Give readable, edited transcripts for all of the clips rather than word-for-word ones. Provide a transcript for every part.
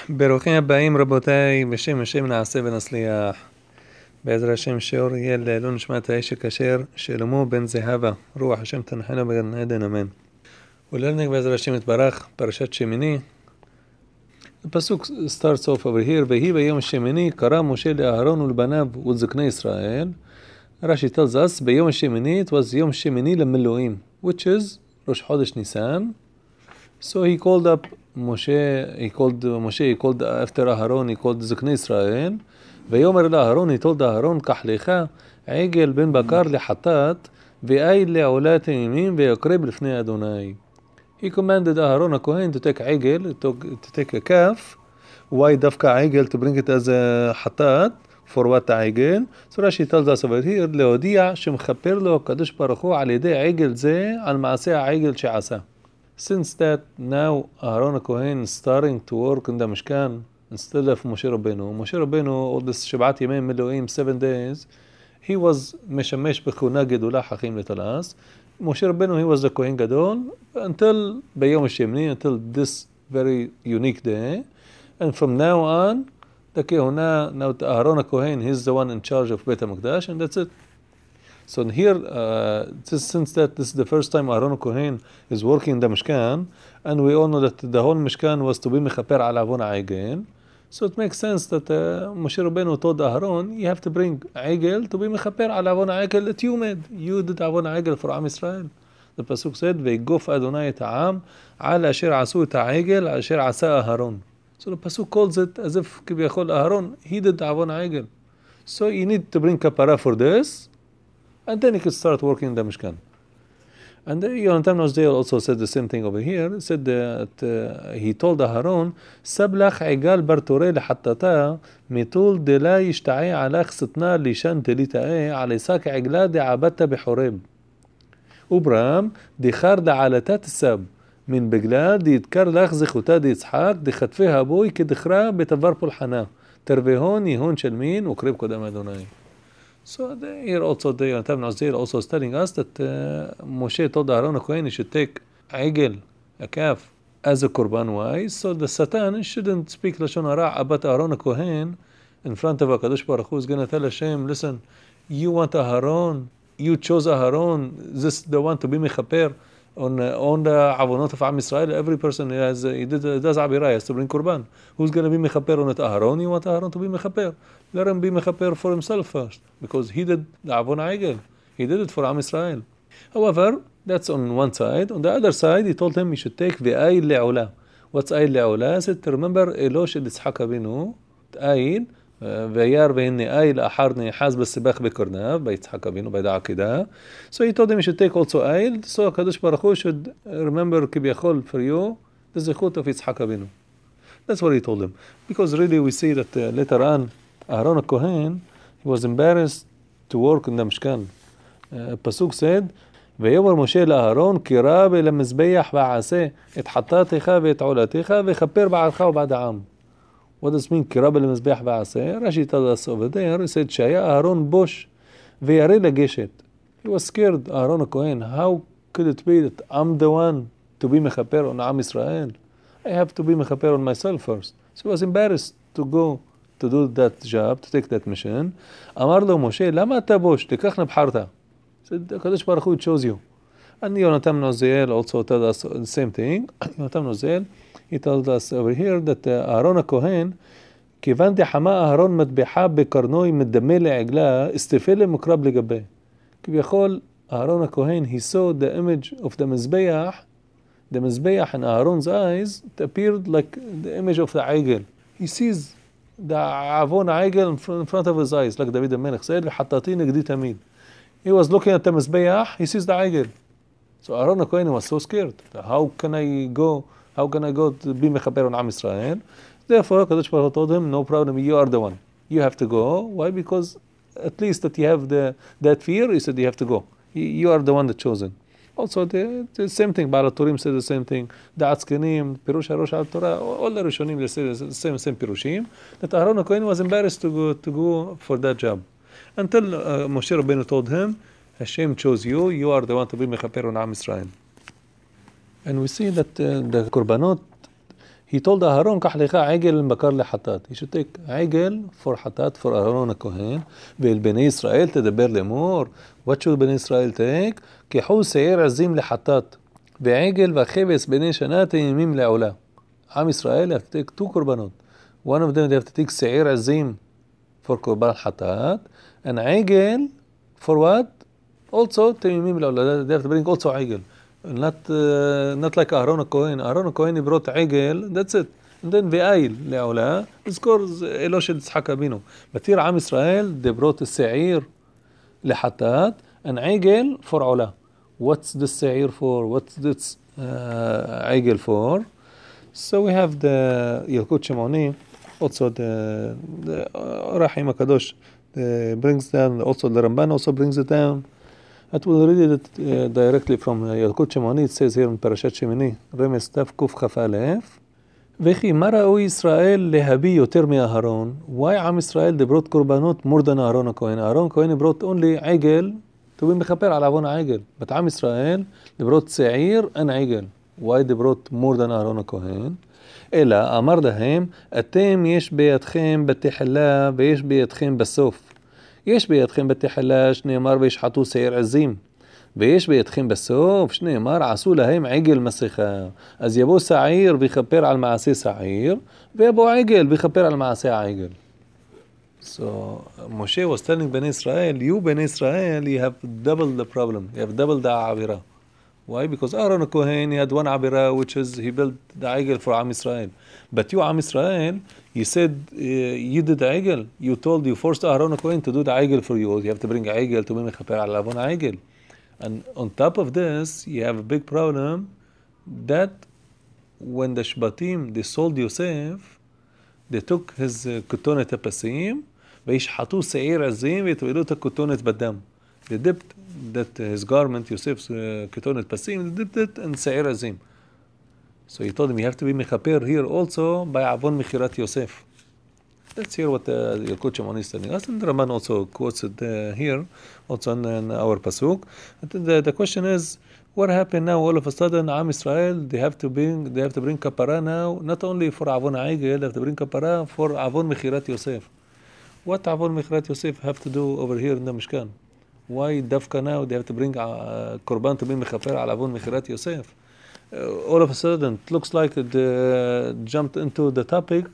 ברוכים הבאים רבותיי, בשם השם נעשה ונצליח. בעזר השם שיעור יהיה לעילוי נשמת האיש הכשר שלמה בן זהבה, רוח השם תנחנו בגן עדן אמן. ולרנק בעזר השם יתברך, פרשת שמיני. הפסוק starts off over here, ויהי ביום השמיני קרא משה לאהרון ולבניו ולזקני ישראל. Rashi tells us ביום השמיני, it was יום שמיני למילואים, which is ראש חודש ניסן. So he called up Moshe, he called after Aharon, he called זקני ישראל, ויאמר לאהרון, he told Aharon, קח לך עגל בן בקר לחטאת, ואיל לעולה תמימים, ויקרב לפני אדוני. He commanded Aharon הכהן to take עגל, to take a calf. Why דווקא עגל? To bring it as a חטאת, for what העגל? So Rashi tells us over here, להודיע שמכפר לו הקדוש ברוך הוא על ידי עגל זה, על מעשה העגל שעשה. Since that now Aharon HaKohen is starting to work in the Mishkan instead of Moshe Rabbeinu, all this שבעת ימי מילואים, 7 days, he was משמש בכהונה גדולה חכים לתלעס. Moshe Rabbeinu, he was the Kohen גדול until ביום השמיני, until this very unique day. And from now on, the כהונה, now Aharon HaKohen, he's the one in charge of Beit HaMikdash, and that's it. So here, since that this is the first time Aharon HaKohen is working in the Mishkan, and we all know that the whole Mishkan was to be mechaper al avon ha'egel, so it makes sense that Moshe Rabbeinu told Aharon, you have to bring Egel to be mechaper al avon ha'egel that you made. You did avon ha'egel for Am Yisrael. The pasuk said, "Ve'gof Adonai et ha'am al asher asu et ha'egel asher asa Aharon." So the pasuk calls it as if kibiyachol Aharon, he did avon ha'egel. So you need to bring kapara for this, and then he could start working in the Mishkan. And Yonatan Nosdale also said the same thing over here. He said that he told Aharon, "Sablach egal bartore lehattata mitul dela yishta'i alach sitna lishan telitae alisak egla de abatta bechoreb. Ubram dichar da alatat sab min begla ditkar lach zichuta ditzhak dichatfe haboy kedichra betavar pulhana tervehon yihon shelmin ukrib kodam Adonai." So here also the Yonatan Nosdale also is telling us that Moshe told Aharon HaKohen he should take عجل, a calf, as a korban. Why? So the Satan shouldn't speak Lashon Hara about Aharon HaKohen in front of HaKadosh Baruch Hu. Is going to tell Hashem, listen, you want Aharon, you chose Aharon, this the one to be mechaper on the avonot of Am Yisrael. Every person does Abirah, has to bring korban. Who's going to be mechaper on it? Aharon? You want Aharon to be mechaper? Let him be mechaper for himself first, because he did the avon ha'egel. He did it for Am Yisrael. However, that's on one side. On the other side, he told him he should take v'ayil le'olah. What's ayil le'olah? He said to remember Elo shel Yitzhak Avinu, ayil, וירא והנה איל אחר נאחז בסיבך בקרניו, ביצחק אבינו, בידע עקידה. So he told him he should take also איל, so HaKadosh Baruch Hu should remember כביכול for you the זכות of יצחק אבינו. That's what he told him. Because really we see that later on, Aharon HaKohen, he was embarrassed to work in the Mishkan. Pasuk said, ויאמר משה לאהרון, קרב אל המזבח ועשה את חטאתך ואת עולתך וכפר בעדך ובעד העם. What does it mean? קרב אל המזבח ועשה? Rashi tells us over there, he said, שהיה אהרון בוש וירא לגשת. He was scared, Aharon HaKohen. How could it be that I'm the one to be mechaper on Am Yisrael? I have to be mechaper on myself first. So he was embarrassed to go to do that job, to take that mission. אמר לו משה, למה אתה בוש? תיקח נבחרת. He said, הקדוש ברוך הוא chose you. And Yonatan Nosdale also told us the same thing. Yonatan Nosdale, he told us over here that Aharon HaKohen, כיוון דחמה אהרון מטבחה בקרנוי מדמה לעגלה, הסתפל למקרב לגבי. כביכול, Aharon HaKohen, he saw the image of the מזבח in Aaron's eyes, it appeared like the image of the עגל. He sees the avon העגל in front of his eyes, like David HaMelech said, וחטאתי נגדי תמיד. He was looking at the מזבח, he sees the עגל. So Aharon HaKohen was so scared. How can I go to be mechaper on Am Yisrael? Therefore, Kadosh Baruch Hu told him, no problem, you are the one. You have to go. Why? Because at least that you have that fear, he said you have to go. You are the one that chosen. Also, the same thing, Baal HaTurim said the same thing. Da'at Zkenim, Pirush HaRosh al-Torah, all the Rishonim, they say the same Pirushim, that Aharon HaKohen was embarrassed to go for that job. Until Moshe Rabbeinu told him, Hashem chose you, you are the one to be mechaper on Am Yisrael. And we see that the korbanot, he told Aharon, קח לך עגל בקר לחטאת. He should take עגל for חטאת, for אהרון הכהן, ואל בני ישראל תדבר לאמור. What should בני ישראל take? קחו שעיר עזים לחטאת, ועגל וכבש בני שנה תמימים לעולה. עם ישראל have to take two קורבנות. One of them they have to take שעיר עזים for קורבן חטאת, and עגל for what? Also תמימים לעולה. They have to bring also עגל. Not like Aharon הכהן. Aharon הכהן he brought עגל, that's it. And then ועיל לעולה, לזכור אלו של יצחק אבינו. But here עם ישראל, they brought שעיר לחטאת, and עגל for עולה. What's this שעיר for? What's this עגל for? So we have the ילקוט שמעוני, also the רחים הקדוש brings down, also the Ramban also brings it down. I will read it directly from ילקוט שמעוני. It says here in פרשת שמיני, רמז תקכ"א, וכי מה ראו ישראל להביא יותר מאהרון? Why עם ישראל they brought קורבנות more than אהרון הכהן? אהרון הכהן brought only עגל, to be מכפר על עוון העגל. But עם ישראל they brought שעיר and עגל. Why they brought more than אהרון הכהן? אלא אמר להם, אתם יש בידכם בתחילה ויש בידכם בסוף. יש בידכם בתחילה שנאמר וישחטו שעיר עזים, ויש בידכם בסוף שנאמר עשו להם עגל מסכה. אז יבוא שעיר ויכפר על מעשה שעיר, ויבוא עגל ויכפר על מעשה העגל. So Moshe was telling בני ישראל, you בני ישראל, you have double the problem, you have double the עבירה. Why? Because Aaron Kohen, he had one عبيرة, which is he built the عجل for Am Israel. But you Am Israel, you said you did the عجل. You told, you forced Aaron Kohen to do the عجل for you. You have to bring عجل to be مخبر على عون عجل. And on top of this, you have a big problem that when the Shbatim, they sold Yosef, they took his كتونة הפסים, וישחטו שעיר עזים ויטבלו את הכתונת בדם. They dipped that his garment, Yosef's ketonet pasim, they dipped it in Se'ir Azim. So he told him, you have to be mechaper here also by Avon Mechirat Yosef. Let's hear what Yalkut Shimoni is telling us. And the Ramban also quotes it here, also in our Pasuk. The question is, what happened now all of a sudden, Am Israel, they have to bring kapara now, not only for Avon Aigel, they have to bring kapara for Avon Mechirat Yosef. What Avon Mechirat Yosef have to do over here in the Mishkan? Why dafka now they have to bring korban to be mechaper al avon mechirat Yosef? All of a sudden, it looks like it jumped into the topic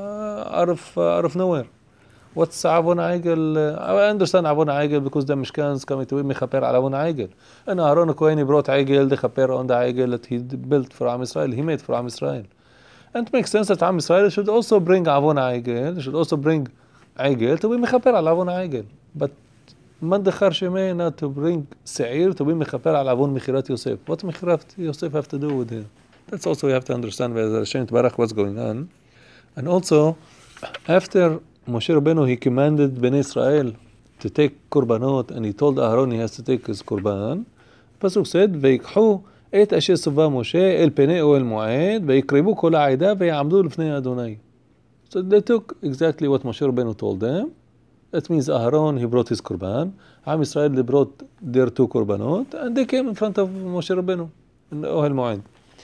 out of nowhere. What's avon aigel? I understand avon aigel because the Mishkan is coming to be mechaper al avon aigel. And Aaron Kohen brought aigel, the chaper on the aigel that he built for Am Israel, he made for Am Israel. And it makes sense that Am Israel should also bring avon aigel, should also bring aigel to be mechaper al avon aigel. But من دخر شمينا to bring سعير to be مخبر على عون مخيرات يوسف. What مخيرات Yosef have to do with it? That's also we have to understand what's going on. And also, after Moshe Rabbeinu, he commanded Bnei Israel to take korbanot, and he told Aaron he has to take his korban. Pasuk said, ויקחו את אשר צווה משה אל פני אוהל מועד, ויקרבו כל העדה ויעמדו לפני אדוני. So they took exactly what Moshe Rabbeinu told them. That means Aharon, he brought his korban. Am Israel, they brought their two korbanot, and they came in front of Moshe Rabbeinu in the Ohel Moed.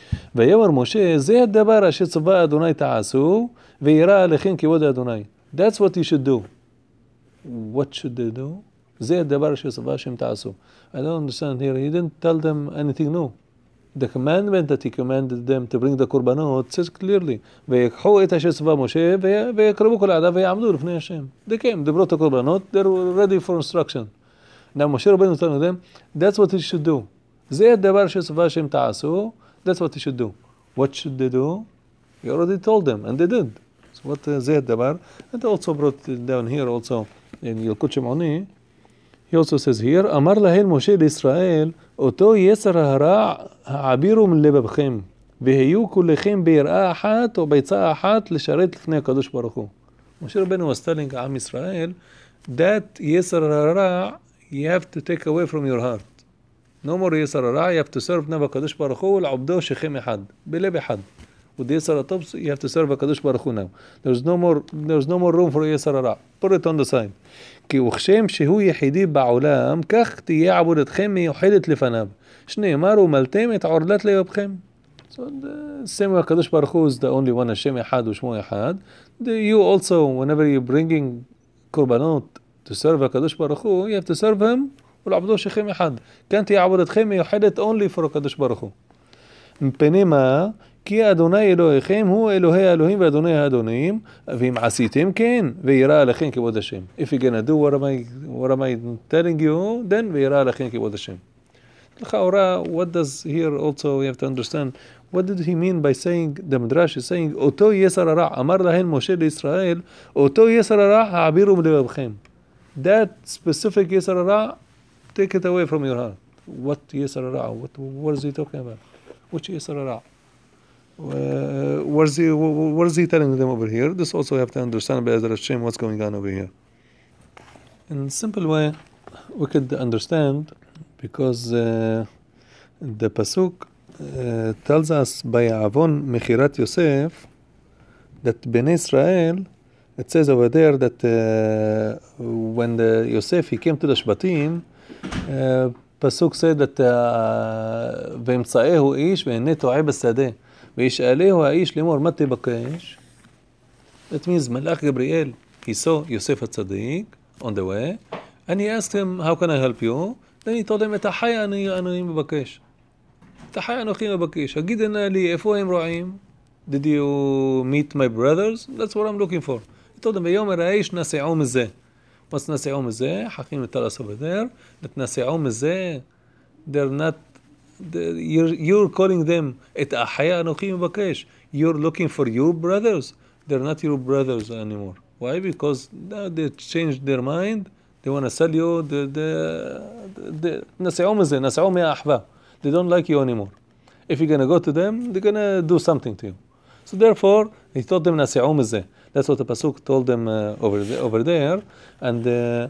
ויאמר משה, זה הדבר אשר צווה אדוני תעשו, וירא עליכם כבוד אדוני. That's what you should do. What should they do? זה הדבר אשר צווה השם תעשו. I don't understand here. He didn't tell them anything new. The commandment that he commanded them to bring the korbanot says clearly, ויקחו את אשר צווה משה, ויקרבו כל העדה ויעמדו לפני השם. They came, they brought the korbanot, they were ready for instruction. Now Moshe Rabbeinu told them, that's what he should do. זה הדבר שצווה השם תעשו, that's what he should do. What should they do? He already told them, and they did. So what זה הדבר? And also brought it down here also in ילקוט שמעוני. He also says here, אמר להן משה לישראל, אותו יצר הרע העבירו מלבבכם, והיו כולכם ביראה אחת או ביצעה אחת לשרת לפני הקדוש ברוך הוא. משה רבנו was telling עם ישראל, that יצר הרע, you have to take away from your heart. No more יצר הרע, you have to serve נב הקדוש ברוך הוא, לעובדו שכם אחד, בלב אחד. with יצר הטוב, you have to serve הקדוש ברוך הוא now. There's no more room for יצר הרע. Put it on the side. כי וכשם שהוא יחידי בעולם, כך תהיה עבודתכם מיוחדת לפניו. שנאמר, ומלתם את עורלת לבבכם. So the same way HaKadosh Baruch Hu is the only one, Hashem Echad U'Shmo Echad. You also, whenever you're bringing korbanot to serve HaKadosh Baruch Hu, you have to serve him ולעבדו שכם אחד. כן תהיה עבודתכם מיוחדת only for הקדוש ברוך הוא. מפני מה? כי אדוני אלוהיכם הוא אלוהי האלוהים ואדוני האדונים, ואם עשיתם כן, וירא עליכם כבוד השם. If you're gonna do what am I telling you, then וירא עליכם כבוד השם. לכאורה, what does here also you have to understand, what did he mean by saying, the Midrash is saying, אותו יסר הרע, אמר להן משה לישראל, אותו יסר הרע העבירו מלבבכם. That specific יסר הרע, take it away from your heart. What יסר הרע? What is he talking about? Which יסר הרע? What is he telling them over here? This also you have to understand Be'ezrat Hashem what's going on over here. In a simple way, we could understand because the pasuk tells us by Avon Mechirat Yosef that Bnei Israel, it says over there that when the Yosef he came to the Shbatim, pasuk said that וימצאהו איש והנה טועה בשדה וישאלהו האיש לאמור מה תבקש. That means Malach Gabriel, he saw Yosef HaTzadik on the way and he asked him, how can I help you? Then he told him, את החי אני מבקש. את החי אנוכי מבקש. הגיד נא לי, איפה הם רועים? Did you meet my brothers? That's what I'm looking for. He told him, ויאמר האיש נסעו מזה. What's נסעו מזה? חכים tell us over there. That נסעו מזה, they're not, you're calling them, את החי אנוכי מבקש. You're looking for your brothers. They're not your brothers anymore. Why? Because now they changed their mind. They want to sell you נסעו מזה, נסעו מהאחווה. They don't like you anymore. If you're going to go to them, they're going to do something to you. So therefore, he told them נסעו מזה. That's what the pasuk told them over there. And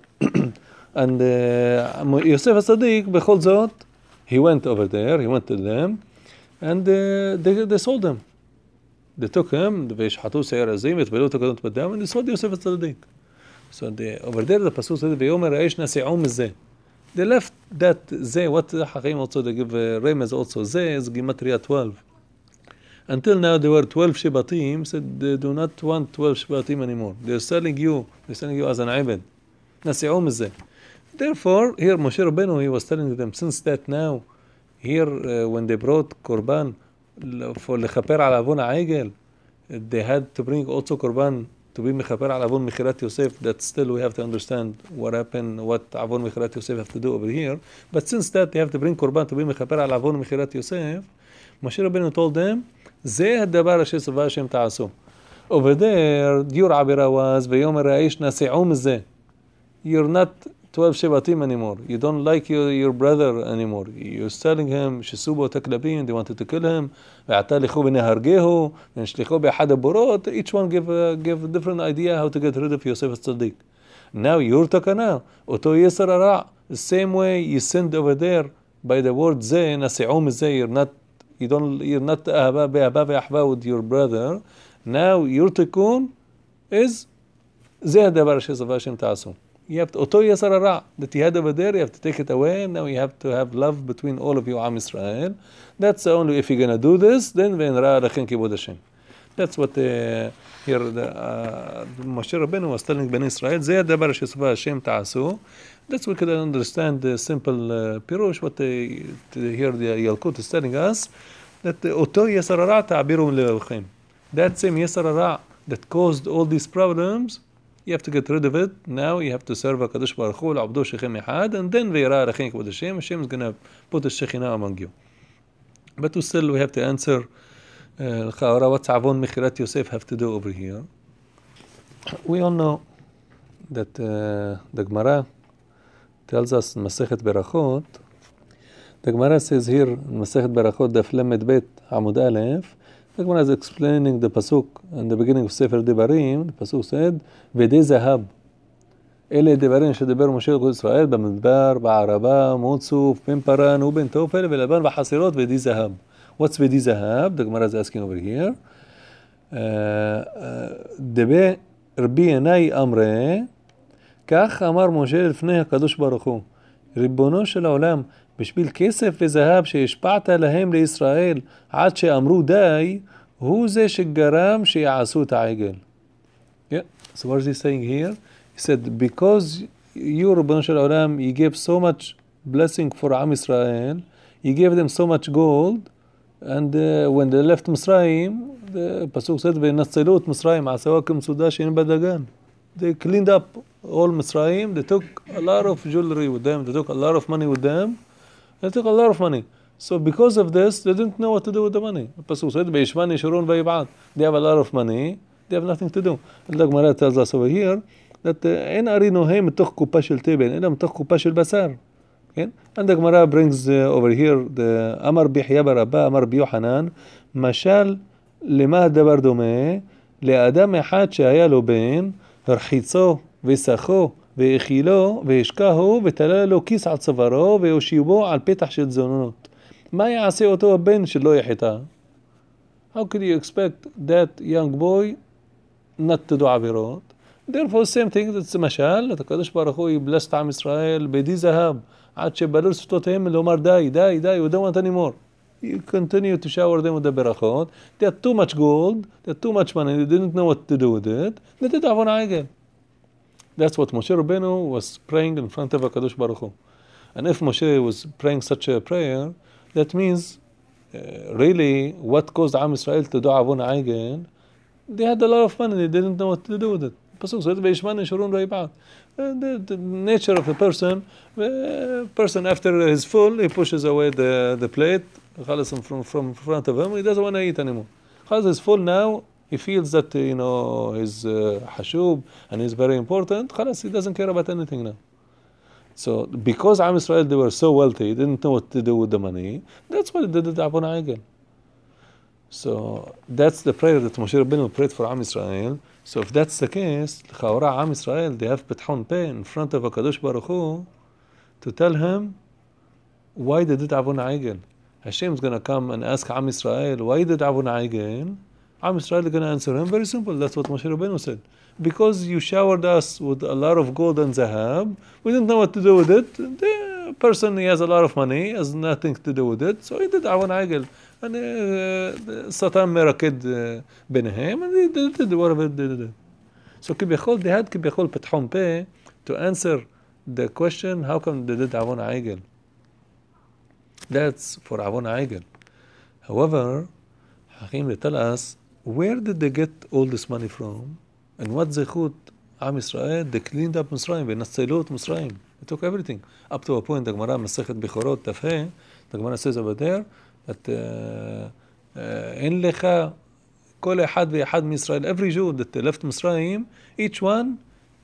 Yosef HaTzadik, בכל זאת, he went over there, he went to them, and they sold him. They took him, וישחטו שעיר עזים, יטבלו את הכדות בדם, and they sold Yosef HaTzadik. So over there the pasuk said, ויאמר האיש נסעו מזה. They left that זה, what Hachim also, they give Remez also, זה is Gematria 12. Until now there were 12 Shebatim, said they do not want 12 Shebatim anymore. They're selling you as an Ibad. נסעו מזה. Therefore, here Moshe Rabbeinu, he was telling them, since that now, here when they brought Korban, for לכפר על עוון העגל, they had to bring also Korban to be מכפר על עוון מכירת יוסף. That still we have to understand what happened, what עוון מכירת יוסף have to do over here. But since that they have to bring Korban to be מכפר על עוון מכירת יוסף, Moshe Rabbeinu told them, זה הדבר אשר צווה השם תעשו. Over there, your עבירה was, ויאמר האיש נסעו מזה. You're not 12 Shebatim anymore. You don't like your brother anymore. You're telling him, שסובו את הכלבים, they wanted to kill him, ועתה לכו ונהרגהו, ונשליחו באחד הבורות. Each one give a different idea how to get rid of Yosef HaTzadik. Now your תקנה, אותו יסר הרע, the same way you sinned over there by the word זה, נסעו מזה, you're not אהבה באהבה ואחווה with your brother. Now your תיקון is, זה הדבר שצווה השם תעשו. You have to, אותו יסר הרע that you had over there, you have to take it away. Now you have to have love between all of you, Am Israel. That's the only, if you're going to do this, then ונראה לכם כבוד השם. That's what here Moshe Rabbeinu was telling Bnei Israel, זה הדבר שצווה השם תעשו. That's we could understand the simple pirush, what here the Yalkut is telling us, that אותו יסר הרע תעבירו מלבבכם. That same יסר הרע that caused all these problems, you have to get rid of it. Now you have to serve HaKadosh Baruch Hu, לעבדו שכם אחד, and then וירא עליכם כבוד השם. Hashem is going to put a Shekhinah among you. But still we have to answer, לכאורה, what's עוון מכירת יוסף have to do over here? We all know that the Gemara tells us in Masechet Berachot, the Gemara says here in Masechet Berachot, daf lamed bet Amud Aleph, the Gemara is explaining the pasuk in the beginning of Sefer Devarim. The pasuk said, "V'dei zahab." אלה דברים שדיבר משה לקודש ישראל במדבר, בערבה, מוצוף, בן פרן ובן תופל ולבן וחסירות ודי זהב. What's ודי זהב? The Gemara is asking over here. דבי רבי ינאי אמרה, כך אמר משה לפני הקדוש ברוך הוא, ריבונו של העולם, בשביל כסף וזהב שהשפעת להם לישראל עד שאמרו די, הוא זה שגרם שיעשו את העגל. Yeah, so what is he saying here? He said, because you, Rabban Shel Olam, you gave so much blessing for Am Israel, you gave them so much gold, and when they left Mitzrayim, the Pasuk said, وَنَصَّلُوا את מצרים, עשوا כמצודה שאין בדגן. They cleaned up all Mitzrayim, they took a lot of jewelry with them, they took a lot of money with them, they took a lot of money. So because of this, they didn't know what to do with the money. Pasuk said, "Beishman yishurun vayibad." They have a lot of money, they have nothing to do. And the Gemara tells us over here that אין ארינוהם מתוך קופה של תבן, אלא מתוך קופה של בשר. כן? And the Gemara brings over here the אמר ביחיא ברבא, אמר ביוחנן, משל למה הדבר דומה? לאדם אחד שהיה לו בן, הרחיצו וסחו והאכילו והשקהו ותלה לו כיס על צווארו והושיבו על פתח של זונות. מה יעשה אותו הבן שלא יחטא? How could you expect that young boy not to do עבירות? Therefore, same thing, that's משל, הקדוש ברוך הוא blessed עם ישראל בדי זהב, עד שבלו שפתותיהם לומר די, די, די, we don't want anymore. You continue to shower them with the ברכות, they had too much gold, they had too much money, they didn't know what to do with it, they did עוון העגל. That's what Moshe Rabbeinu was praying in front of הקדוש ברוך הוא. And if Moshe was praying such a prayer, that means really what caused Am Israel to do עוון העגל, they had a lot of money, they didn't know what to do with it. פסוק זה בישמן ישורון ויבעט. The nature of a person after he's full, he pushes away the plate from front of him, he doesn't want to eat anymore. Because he's full now, he feels that he's hashub and he's very important, he doesn't care about anything now. So because Am Israel, they were so wealthy, they didn't know what to do with the money, that's why they did Abun Aigel. So that's the prayer that Moshe Rabbeinu prayed for Am Israel. So if that's the case, לכאורה Am Israel, they have פתחון פה in front of HaKadosh Baruch Hu to tell him why they did Avon Aigel. Hashem is going to come and ask Am Israel, why did Avon Aigel? Am Israel is going to answer him, very simple, that's what Moshe Rabbeinu said. Because you showered us with a lot of gold and zahab, we didn't know what to do with it. The person, he has a lot of money, has nothing to do with it, so he did Avon Aigel. And Satan meraked ביניהם, and they did whatever they did. So כביכול, they had כביכול פתחון פה to answer the question, how come they did Avon Aigel? That's for Avon Aigel. However, Hakim, they tell us, where did they get all this money from? And what zechut Am Israel? They cleaned up Mitzrayim, ונצלו את מצרים. They took everything. Up to a point, the Gemara, מסכת בכורות, תפה, the Gemara says over there, that אין לך כל אחד ואחד מישראל, every Jew that left Mitzrayim, each one,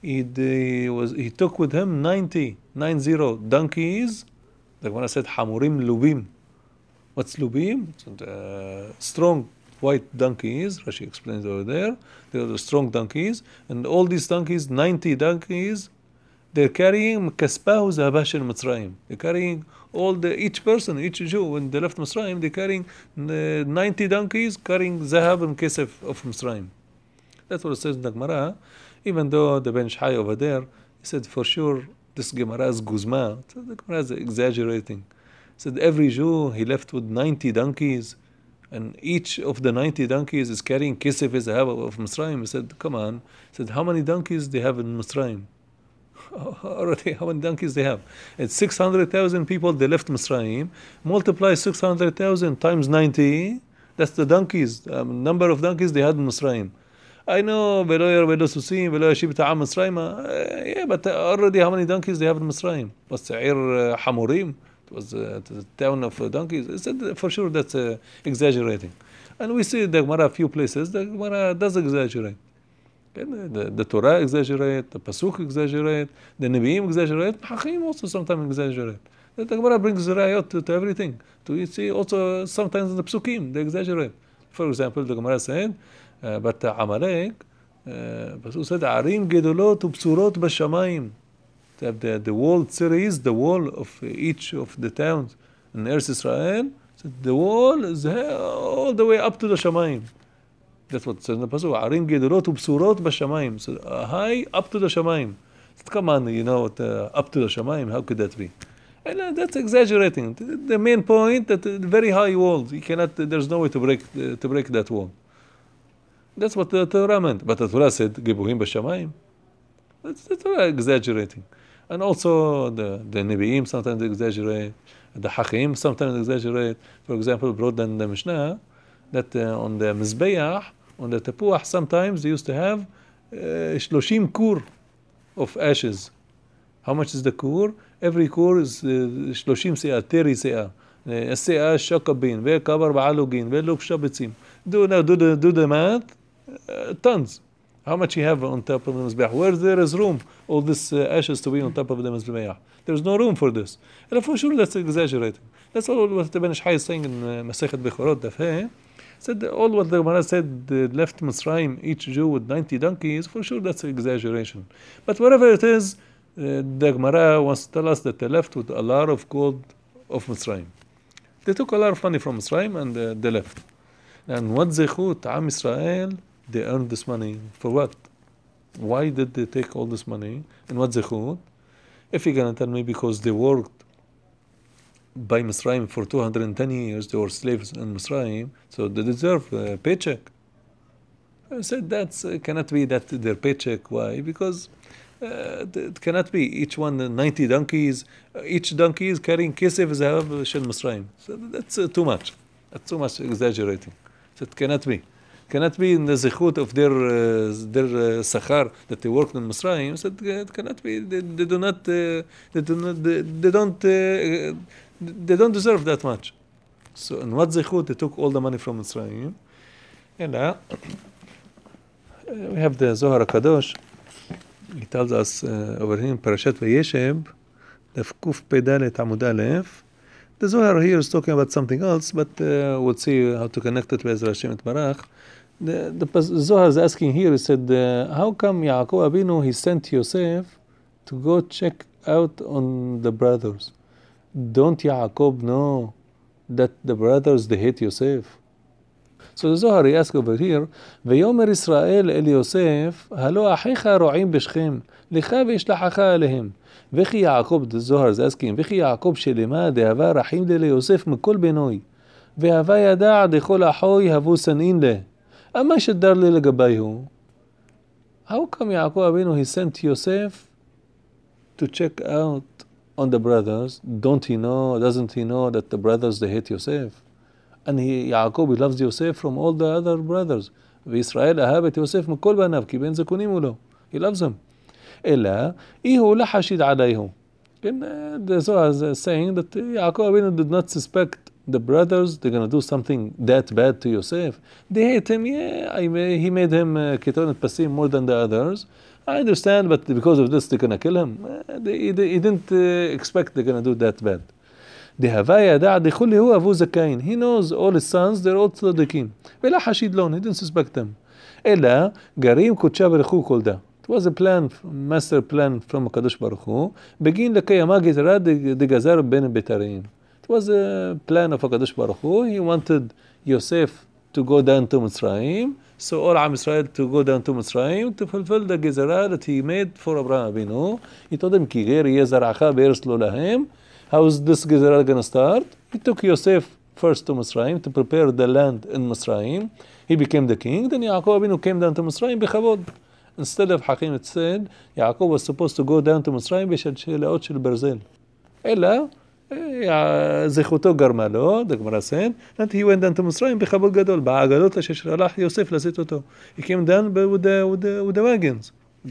he took with him 90 donkeys. The Gemara said, حمورим לובים. What's lubim? Strong white donkeys, Rashi explains over there. They are the strong donkeys, and all these donkeys, 90 donkeys, they're carrying كسبه ذهبه של מצרים. They're carrying each person, each Jew, when they left Mitzrayim, they're carrying 90 donkeys, carrying zahab and kesef of Mitzrayim. That's what it says in the Gemara. Even though the Ben Shai over there, he said for sure this Gemara is guzma. So the Gemara is exaggerating. He said every Jew, he left with 90 donkeys, and each of the 90 donkeys is carrying kesef zahab of Mitzrayim. He said, come on. He said, how many donkeys they have in Mitzrayim? Already, how many donkeys they have? It's 600,000 people, they left Mitzrayim. Multiply 600,000 times 90, that's the donkeys, number of donkeys they had in Mitzrayim. I know, yeah, but already how many donkeys they have in Mitzrayim? Was Sa'ir Hamurim? It was the town of donkeys. He said, for sure that's exaggerating. And we see the Gemara a few places, the Gemara does exaggerate. The Torah exaggerate, the Pasuk exaggerate, the Nevi'im exaggerate, Hachim also sometimes exaggerate. The Gemara brings rayot to everything. To see also sometimes the Psukim, they exaggerate. For example, the Gemara said, but Amalek, Pasuk said, Arim gedolot ubsurot b'shamayim. They have the wall series, the wall of each of the towns in Eretz Israel. So the wall is all the way up to the Shamayim. That's what it says in the Pasuk. Arim gedolot ubsurot b'shamayim. So high up to the Shamayim. So come on, up to the Shamayim, how could that be? That's exaggerating. The main point that very high walls. You cannot. There's no way to break that wall. That's what the Torah meant. But the Torah said, "Gibuhim b'shamayim." That's the Torah exaggerating. And also the Nevi'im sometimes exaggerate. The Hakim sometimes exaggerate. For example, brought in the Mishnah that on the Mizbeach, on the Tepuach, sometimes they used to have 30 kur of ashes. How much is the kur? Every kur is 30 se'ah, 30 se'ah. السئة شقبين وكبر بعلوقين ولوب شبتين. Do the math. Tons. How much you have on top of the Mizbeach? Where there is room, all this ashes to be on top of the Mizbeach. There's no room for this. And for sure that's exaggerating. That's all what the Ben Ish Chai is saying in Masechet Bechorot Daf He. Said all what the Gemara said left Mitzrayim, each Jew with 90 donkeys, for sure that's exaggeration. But whatever it is, the Gemara wants to tell us that they left with a lot of gold of Mitzrayim. They took a lot of money from Mitzrayim and they left. And what zechut Am Israel, they earned this money for what? Why did they take all this money? And what zechut? If you're gonna tell me because they worked by Mitzrayim for 210 years, they were slaves in Mitzrayim, so they deserve a paycheck. I said that cannot be that their paycheck. Why? Because it cannot be each one 90 donkeys. Each donkey is carrying kesef zahav shel Mitzrayim. So that's too much. That's too much exaggerating. So it cannot be. Cannot be in the zechut of their sachar that they worked in Mitzrayim. So it cannot be. They don't deserve that much. So in what zechut they took all the money from Mitzrayim? And we have the Zohar HaKadosh. He tells us over here in Parashat Vayeshev, Daf Kuf Pedalet Amud Aleph. The Zohar here is talking about something else, but we'll see how to connect it with Hashem Barach. The Zohar is asking here, he said, how come Yaakov Abinu, he sent Yosef to go check out on the brothers? Don't Yaakov know that the brothers, they hate Yosef? So the Zohar he asks over here, ויאמר ישראל אל יוסף, הלא אחיך רועים בשכם, לך וישלחך אליהם. וכי יעקב, the Zohar is asking, וכי יעקב שלמה דהבה רחים ליוסף מכל בנוי, והבה ידע דכל אחוי הבו שנאים לה. אמה שדר לי לגבי הוא? How come Yaakov Abinu, he sent Yosef to check out on the brothers? Doesn't he know that the brothers, they hate Yosef? And Yaakov, he loves Yosef from all the other brothers. וישראל אהב את יוסף מכל בניו, כי בן זקונים הוא לו. He loves him. אלא, איהו לא חשיד עליהו. The Zohar is saying that Yaakov Abinu did not suspect the brothers, they're going to do something that bad to Yosef. They hate him, he made him ketonet pasim more than the others. I understand, but because of this, they're going to kill him. He didn't expect they're going to do that bad. דהווה ידע דכולי הוא אבו זכאין. He knows all his sons, they're all צדיקים. ולא חשיד לון, he didn't suspect them. אלא גרים קודשה ברוך הוא כל דה. It was a plan, master plan from הקדוש ברוך הוא, בגין לקיימה גזרה דגזר בין ביתריים. It was a plan of הקדוש ברוך הוא. He wanted Yosef to go down to Mitzrayim, so all Am Israel to go down to Mitzrayim to fulfill the גזרה that he made for Abraham Avinu. He told him, כי גר יהיה זרעך בארץ לא להם. How is this Gezerah going to start? He took Yosef first to Mitzrayim to prepare the land in Mitzrayim. He became the king. Then Yaakov Abinu came down to Mitzrayim b'chavod. Instead of Hakim, it said Yaakov was supposed to go down to Mitzrayim בשלשלאות של ברזל. אלא זכותו גרמה לו, the Gemara said, that he went down to Mitzrayim בכבוד גדול. בעגלות ששלח יוסף לשאת אותו. He came down with the wagons,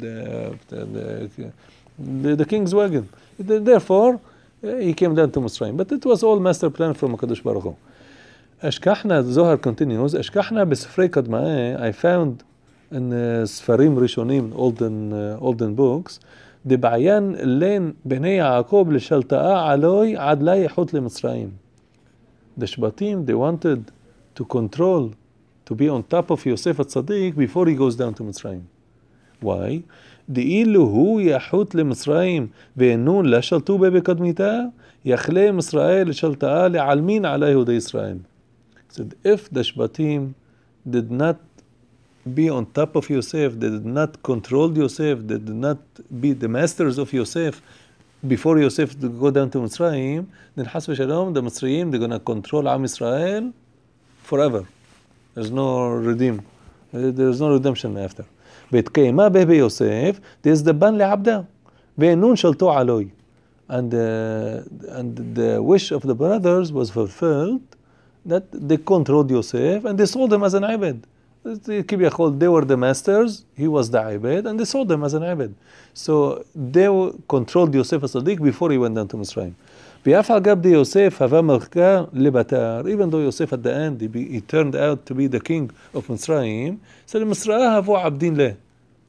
the king's wagon. Therefore, he came down to Mitzrayim. But it was all master plan from HaKadosh Baruch Hu. Ashkachna, Zohar continues, Ashkachna besfrei kadma'eh, I found in Sfarim Rishonim, olden books, דבעיין לין בני יעקב לשלטאה עלוי עד לה יחוט למצרים. The Shbatim, they wanted to control, to be on top of Yosef HaTzadik before he goes down to Mitzrayim. Why? דאילו הוא יחוט למצרים ואינון לה שלטו בה בקדמיתה, יחלה מצרים לשלטאה לעלמין עלי יהודי ישראל. said, if the Shbatim did not be on top of Yosef, they did not control Yosef, they did not be the masters of Yosef before Yosef to go down to Mitzrayim, then Has v'Shalom, the Mitzrayim, they're going to control Am Israel forever. There's no there's no redemption after. והתקיימה בה ביוסף, there's the ban לעבדה, ואנון שלטו עלוי. And the wish of the brothers was fulfilled, that they controlled Yosef, and they sold him as an عبد. They were the masters, he was the عبد, and they sold him as an عبد. So they controlled Yosef as-Sadiq before he went down to Mitzrayim. ויפעל גבדי יוסף הווה מלכה לבתר, even though Yosef at the end he turned out to be the king of Mitzrayim, so למצרעה הבו עבדין לה.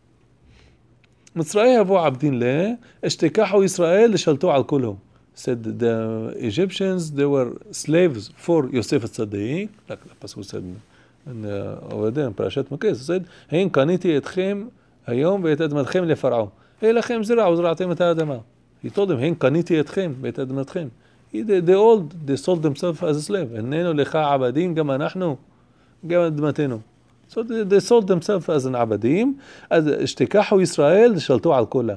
מצרעי הבו עבדין לה, اشتكاحوا ישראל לשלטו על כולו. Said the Egyptians, they were slaves for Yosef as-Sadiq, like the Pasuk said over there in פרשת מקץ, said, הן קניתי אתכם היום ואת אדמתכם לפרעה. הי לכם זרע וזרעתם את האדמה. He told them, הן קניתי אתכם ואת אדמתכם. They sold themselves as a slave. הננו לך עבדים, גם אנחנו, גם אדמתנו. So they sold themselves as an עבדים. אז اشتكاحوا ישראל שלטו על כולה.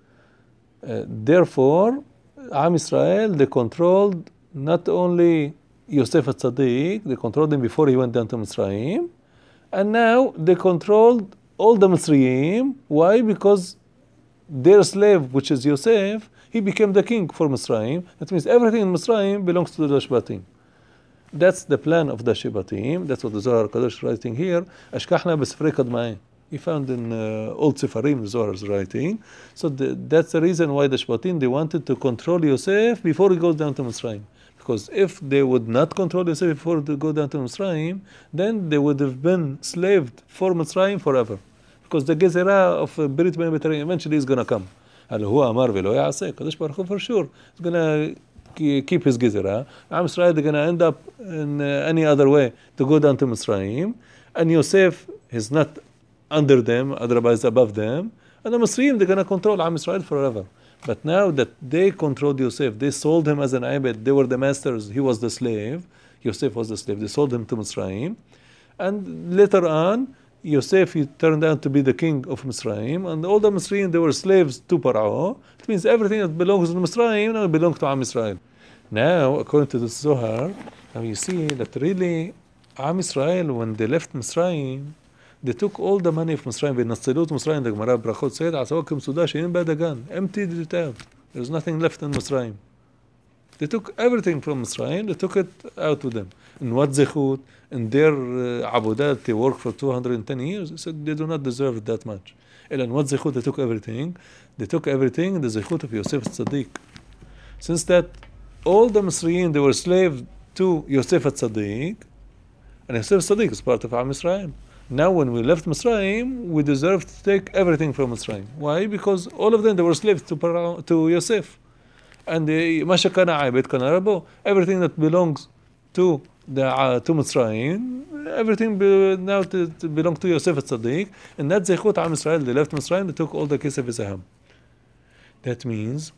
Therefore, עם ישראל, they controlled not only Yosef as-Sadiq, they controlled him before he went down to Mitzrayim, and now they controlled all the Mitzrayim. Why? Because their slave, which is Yosef, he became the king for Mitzrayim. That means everything in Mitzrayim belongs to the Shbatim. That's the plan of the Shbatim. That's what the Zohar Kadosh is writing here. Ashkachna b'sifrei kadmai. He found in old Sefarim, Zohar is writing. So that's the reason why the Shbatim, they wanted to control Yosef before he goes down to Mitzrayim. Because if they would not control Yosef before they go down to Mitzrayim, then they would have been slaved for Mitzrayim forever. Because the Gezerah of Berit Ben Betari eventually is going to come. هل هو أمر ולא يعصى? Kadosh Baruch Hu for sure is going to keep his Gezerah. Am Israel, they're going to end up in any other way to go down to Mitzrayim. And Yosef is not under them, otherwise above them. And the Mitzrayim, they're going to control Am Israel forever. But now that they controlled Yosef, they sold him as an Abed, they were the masters, he was the slave, Yosef was the slave, they sold him to Mitzrayim. And later on, Yosef, he turned out to be the king of Mitzrayim, and all the Mitzrayim, they were slaves to Par'o. It means everything that belongs to Mitzrayim now belongs to Am Israel. Now, according to the Zohar, now you see that really Am Israel, when they left Mitzrayim, they took all the money of Mitzrayim, ונצלות Mitzrayim, the Gemara Brachot said, עשו כמצודה שאין בה דגן, emptied it out. There's nothing left in Mitzrayim. They took everything from Mitzrayim, they took it out with them. In what zechut, in their abudat, they worked for 210 years, they said they do not deserve that much. And in what zechut, they took everything in the zechut of Yosef as-Sadiq. Since that, all the Mitzrayim, they were slaves to Yosef as-Sadiq, and Yosef as-Sadiq is part of Am Israel. Now when we left Mitzrayim, we deserve to take everything from Mitzrayim. Why? Because all of them, they were slaves to Yosef. And ما شكنا عبد كان ربه, everything that belongs to Mitzrayim, everything now belongs to Yosef as-Sadiq, and that's Zechut Am Israel. They left Mitzrayim, they took all the Kesef v'Zahab. That means,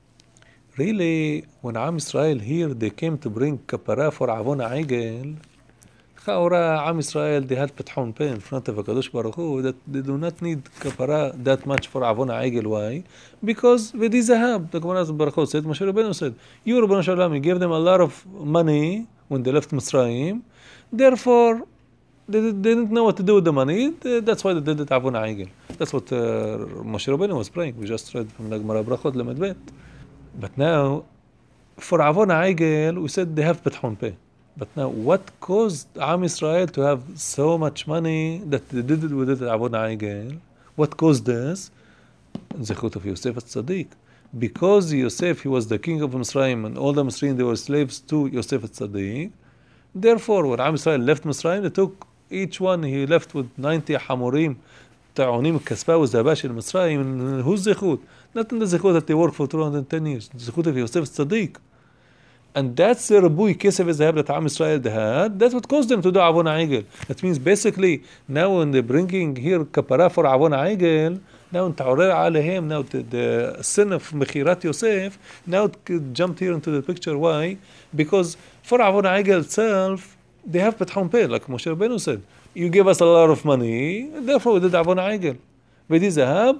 really, when Am Israel here, they came to bring kapara for Avon Aigel, Chaura, Am Israel, they had Petchon Peh in front of HaKadosh Baruch Hu, that they do not need kapara that much for Avon Aigel. Why? Because V'di Zahab, the Gemara Baruch Hu said, Moshe Rabbeinu said, you Rabbeinu Shalom, you gave them a lot of money when they left Mitzrayim, therefore, they didn't know what to do with the money, that's why they did it Avon Aigel. That's what Moshe Rabbeinu was praying. We just read from the Gemara Brachot Lamed Bet. But now, for Avon Aigel, we said they have Petchon Peh. But now, what caused Am Israel to have so much money that they did it with it Avon Aigel? What caused this? Zechut of Yosef as-Sadiq. Because Yosef, he was the king of Mitzrayim, and all the Mitzrayim, they were slaves to Yosef as-Sadiq. Therefore, when Am Israel left Mitzrayim, they took each one, he left with 90 hamurim, ta'onim, kaspa, uzabash in Mitzrayim. And who's Zechut? Not in the Zechut that they worked for 210 years. The Zechut of Yosef as-Sadiq. And that's the Rabui Kesef v'Zahab that Am Israel had. That's what caused them to do Avon Aigel. That means basically, now when they're bringing here kapara for Avon Aigel, now in Ta'urer Alehem, now the sin of Mechirat Yosef, now it jumped here into the picture. Why? Because for Avon Aigel itself, they have Petchon Peh, like Moshe Rabbeinu said. You gave us a lot of money, therefore we did Avon Aigel. V'di Zahab,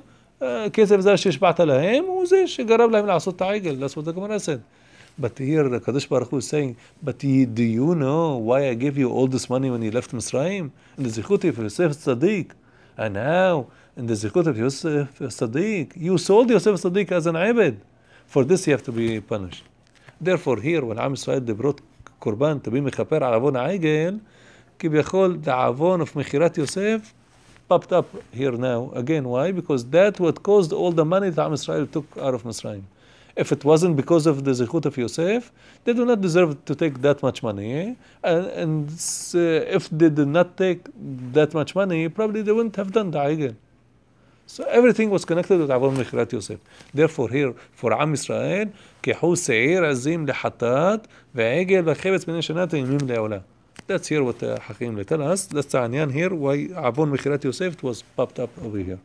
כסף זה שהשבעת להם, הוא זה שגרם להם לעשות את העגל. That's what the Gemara said. But here the Kadosh Baruch Hu is saying, but do you know why I gave you all this money when you left Mitzrayim? In the Zichut of Yosef Tzaddik. And now, in the Zichut of Yosef Tzaddik, you sold Yosef Tzaddik as an Abed. For this you have to be punished. Therefore here, when Am Yisrael they brought Korban to be mechaper al avon ha'egel, כביכול the avon of Mechirat Yosef popped up here now. Again, why? Because that's what caused all the money that Am Yisrael took out of Mitzrayim. If it wasn't because of the Zichut of Yosef, they do not deserve to take that much money. And if they did not take that much money, probably they wouldn't have done the Aigel. So everything was connected with Avon Mechirat Yosef. Therefore here, for Am Yisrael, כחו שעיר עזים לחטאת, ועגל וחבץ בני שנה תאימים לעולה. That's here what Hakim tell us. That's the Anyan here, why Avon Mechirat Yosef was popped up over here.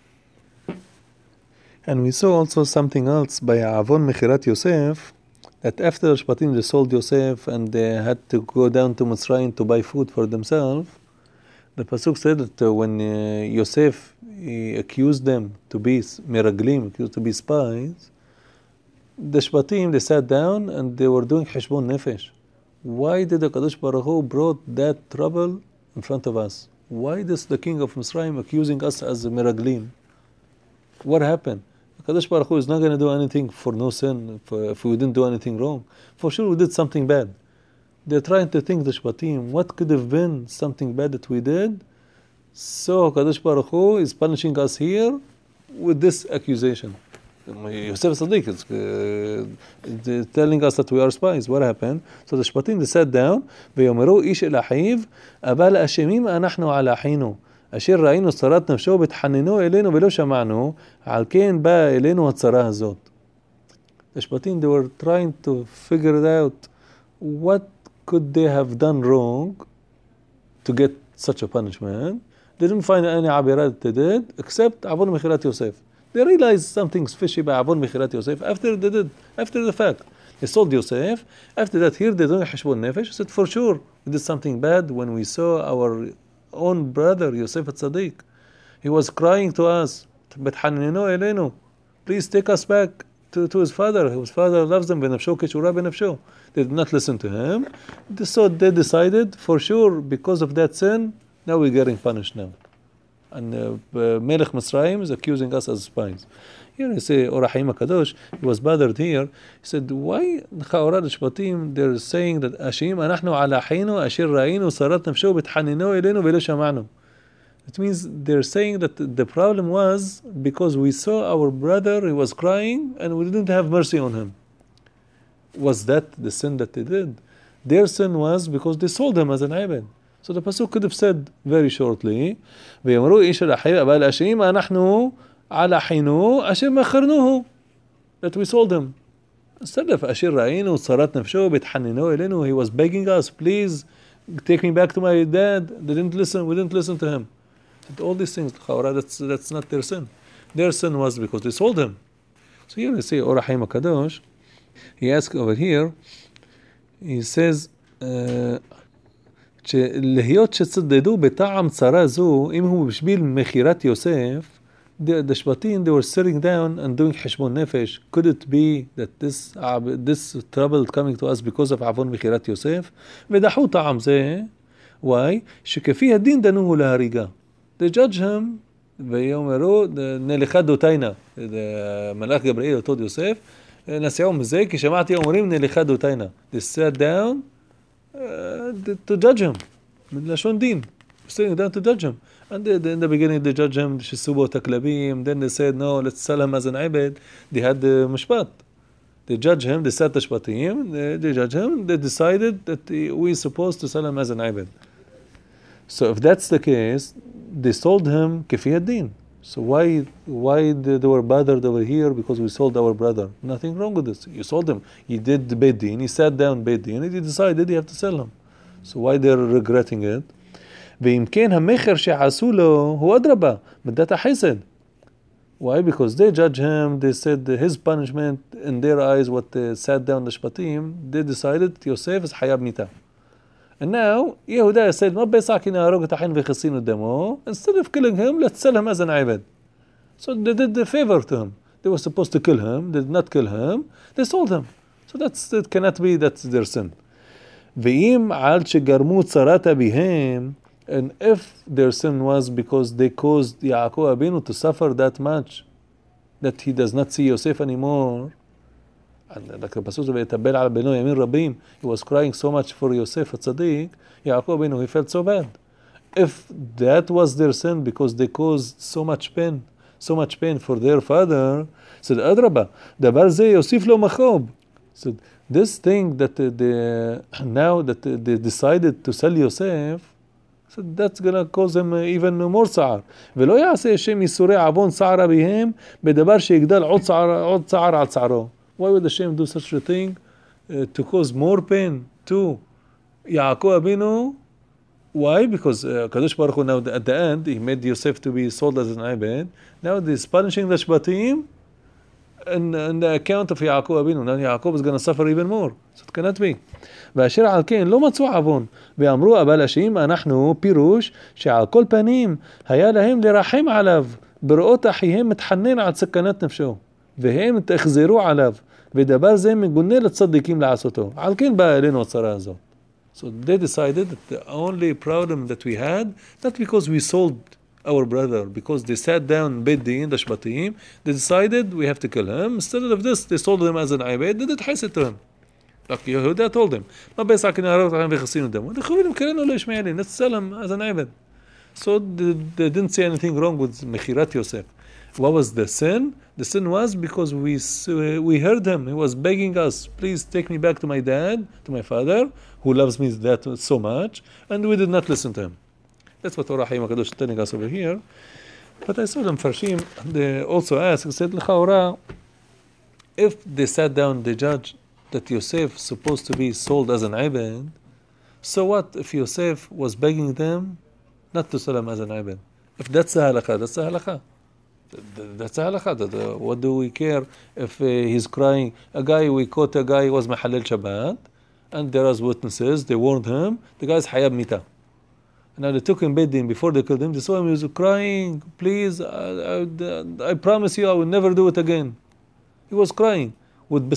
And we saw also something else by Avon Mechirat Yosef, that after the Shpatim they sold Yosef and they had to go down to Mitzrayim to buy food for themselves. The Pasuk said that when Yosef he accused them to be meraglim, accused to be spies, the Shpatim they sat down and they were doing Heshbon Nefesh. Why did the Kadosh Baruch Hu brought that trouble in front of us? Why does the king of Mitzrayim accusing us as meraglim? What happened? Kadosh Baruch Hu is not going to do anything for no sin, if we didn't do anything wrong. For sure we did something bad. They're trying to think, the Shpatim, what could have been something bad that we did? So Kadosh Baruch Hu is punishing us here with this accusation. Yosef Tzaddik is telling us that we are spies. What happened? So the Shpatim they sat down, ויאמרו איש אל אחיו, אבל אשמים אנחנו על אחינו. אשר ראינו צרת נפשו בתחננו אלינו ולא שמענו, על כן באה אלינו הצרה הזאת. The Shpatim, they were trying to figure it out. What could they have done wrong to get such a punishment? They didn't find any abirat they did, except Avon Mechirat Yosef. They realized something's fishy by Avon Mechirat Yosef after they did, after the fact. They sold Yosef. After that, here they doing Heshbon Nefesh. Said, for sure, we did something bad when we saw our own brother, Yosef Tzaddik. He was crying to us, "Bethaninu elenu, please take us back to his father. His father loves them. Benafsho keshura benafsho." They did not listen to him. So they decided, for sure, because of that sin, now we're getting punished now. And Melech Mitzrayim is accusing us as spies. Here you say, Or HaChaim HaKadosh, he was bothered here. He said, why Chaorad Shpatim, they're saying that Ashim, Anachnu ala Achinu, Asher Ra'inu, Sarat Nafsho, Bethaninu Elenu, Velo Shama'nu. It means they're saying that the problem was because we saw our brother, he was crying, and we didn't have mercy on him. Was that the sin that they did? Their sin was because they sold him as an Abed. So the Pasuk could have said very shortly, ויאמרו איש אל אחיו, אבל אשמים אנחנו על אחינו אשר מכרנוהו, that we sold him. Instead of אשר ראינו צרת נפשו בהתחננו אלינו, he was begging us, please take me back to my dad. They didn't listen, we didn't listen to him. All these things, that's not their sin. Their sin was because they sold him. So here we see Or HaChaim HaKadosh, he asks over here, he says, להיות שצדדו בטעם צרה זו, אם הוא בשביל מכירת יוסף, the Shpatim, they were sitting down and doing חשבון נפש. Could it be that this trouble coming to us because of עוון מכירת יוסף? ודחו טעם זה, why? שכפי הדין דנוהו להריגה. They judge him, ויאמרו, נלכה דותיינה. מלאך גבריאל told יוסף, נסיעו מזה, כי שמעתי אומרים נלכה דותיינה. They sat down to judge him. מלשון דין. Sitting down to judge him. And in the beginning they judge him, שסובו את הכלבים. Then they said, no, let's sell him as an עבד. They had the משפט. They judge him, they set the shpatim, they judge him, they decided that we're supposed to sell him as an عبد. So if that's the case, they sold him كفي الدين. So why they were bothered over here because we sold our brother? Nothing wrong with this. You sold him. You did the Beit Din. He sat down Beit Din and he decided you have to sell him. So why they're regretting it? ואם כן המכר שעשו לו הוא אדרבה, מידת החסד. Why? Because they judge him, they said his punishment in their eyes, what they sat down the shpatim, they decided Yosef is hayab mita. And now, Yehuda said, instead of killing him, let's sell him as an عبد. So they did a favor to him. They were supposed to kill him. They did not kill him. They sold him. So that cannot be, that's their sin. ואם על שגרמו צרתה בהם, and if their sin was because they caused Yaakov Abinu to suffer that much, that he does not see Yosef anymore, and like the Pasuk ויתאבל על בנו ימים רבים, he was crying so much for Yosef HaTzadik, Yaakov Abinu, he felt so bad. If that was their sin because they caused so much pain for their father, said אדרבה, דבר זה יוסיף לו מכאוב. So this thing that now that they decided to sell Yosef, so that's gonna cause them even more צער. ולא יעשה השם ייסורי עוון צערה בהם בדבר שיגדל עוד צער על צערו. Why would Hashem do such a thing to cause more pain to Yaakov Abinu? Why? Because Kadosh Baruch Hu now at the end he made Yosef to be sold as an ibad. Now he's punishing the Shbatim in the account of Yaakov Abinu. Now Yaakov is going to suffer even more. So it cannot be. ואשר על כן לא מצאו עוון ואמרו הבלשים אנחנו פירוש שעל כל פנים היה להם לרחם עליו בראות אחיהם מתחנן על סכנת נפשו והם תחזרו עליו ודבר זה מגונה לצדיקים לעשותו. על כן באה אלינו הצרה הזאת. So they decided that the only problem that we had, not because we sold our brother, because they sat down Beit Din, the Shbatim, they decided we have to kill him. Instead of this, they sold him as an ibad, they did حسد to him. Like Yehuda told him, ما بيسع كنا هربت عن بيخسين دم. The Chavirim كلنا له إشماعيلين, let's sell him as an ibad. So they didn't see anything wrong with Mechirat Yosef. What was the sin? The sin was because we heard him. He was begging us, please take me back to my dad, to my father, who loves me that so much, and we did not listen to him. That's what Torah Hayim HaKadosh is telling us over here. But I saw them Farshim, they also asked, said, L'chaora, if they sat down, they judged that Yosef is supposed to be sold as an ibad, so what if Yosef was begging them not to sell him as an ibad? If that's the halakha, that's the halakha. That's a halakha. What do we care if he's crying? We caught a guy who was Mahalel Shabbat, and there was witnesses, they warned him, the guy's Hayab Mita. Now they took him Beit Din before they killed him, they saw him, he was crying, please, I promise you I will never do it again. He was crying. Would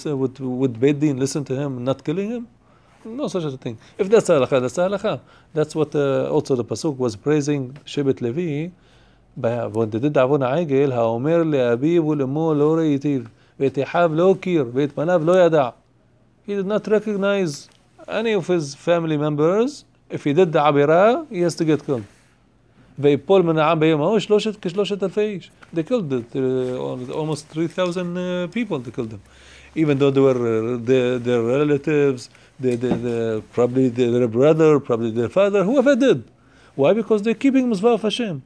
Beit Din listen to him and not killing him? No such a thing. If that's halakha, that's halakha. That's what also the Pasuk was praising Shevet Levi. When they did עוון העגל, האומר לאביו ולאמו לא ראיתיו, ואת אחיו לא הכיר, ואת בניו לא ידע. He did not recognize any of his family members. If he did the עבירה, he has to get killed. ויפול מן העם ביום ההוא כ3,000 איש. They killed almost 3,000 people. They killed them. Even though they were their relatives, probably their brother, probably their father, whoever did. Why? Because they're keeping Mizvah of Hashem.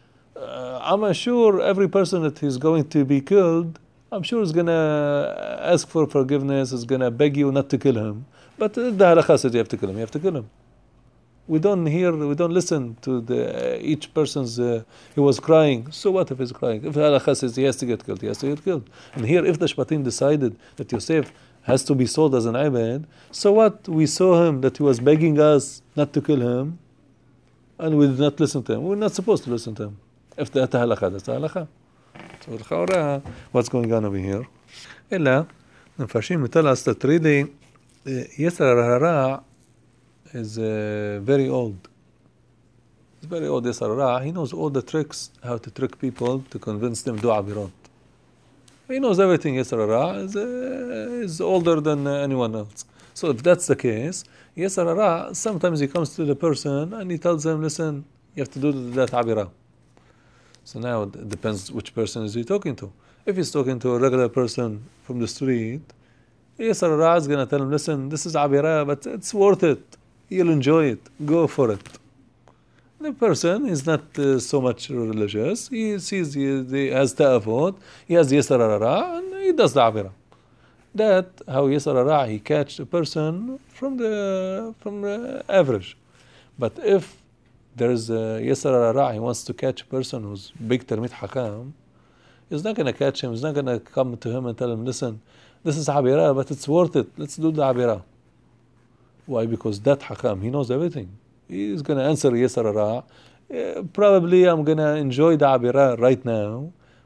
I'm sure every person that is going to be killed, I'm sure is going to ask for forgiveness, is going to beg you not to kill him. But the halakha says you have to kill him, you have to kill him. We don't listen to each person's, he was crying, so what if he's crying? If the halakha says he has to get killed, he has to get killed. And here, if the Shbatim decided that Yosef has to be sold as an ibad, so what? We saw him that he was begging us not to kill him, and we did not listen to him. We're not supposed to listen to him. If that's halakha, that's halakha. So l'chaora, what's going on over here? Ella, the Mfarshim tell us that really Yetzer Hara is very old. He's very old, Yetzer Hara. He knows all the tricks, how to trick people to convince them to do abirot. He knows everything. Yetzer Hara is older than anyone else. So if that's the case, Yetzer Hara, sometimes he comes to the person and he tells them, listen, you have to do that abirah. So now it depends which person is he talking to. If he's talking to a regular person from the street, Yetzer Hara is going to tell him, listen, this is abirah, but it's worth it. You'll enjoy it. Go for it. The person is not so much religious. He sees he has ta'avot, he has Yetzer Hara, and he does the abirah. That how Yetzer Hara, he catch a person from the average. But if there's a Yetzer Hara, he wants to catch a person who's big Talmid Hakam, he's not going to catch him, he's not going to come to him and tell him, listen, this is Abirah, but it's worth it, let's do the Abirah. Why? Because that Hakam, he knows everything. He's going to answer Yetzer Hara, probably I'm going to enjoy the Abirah right now,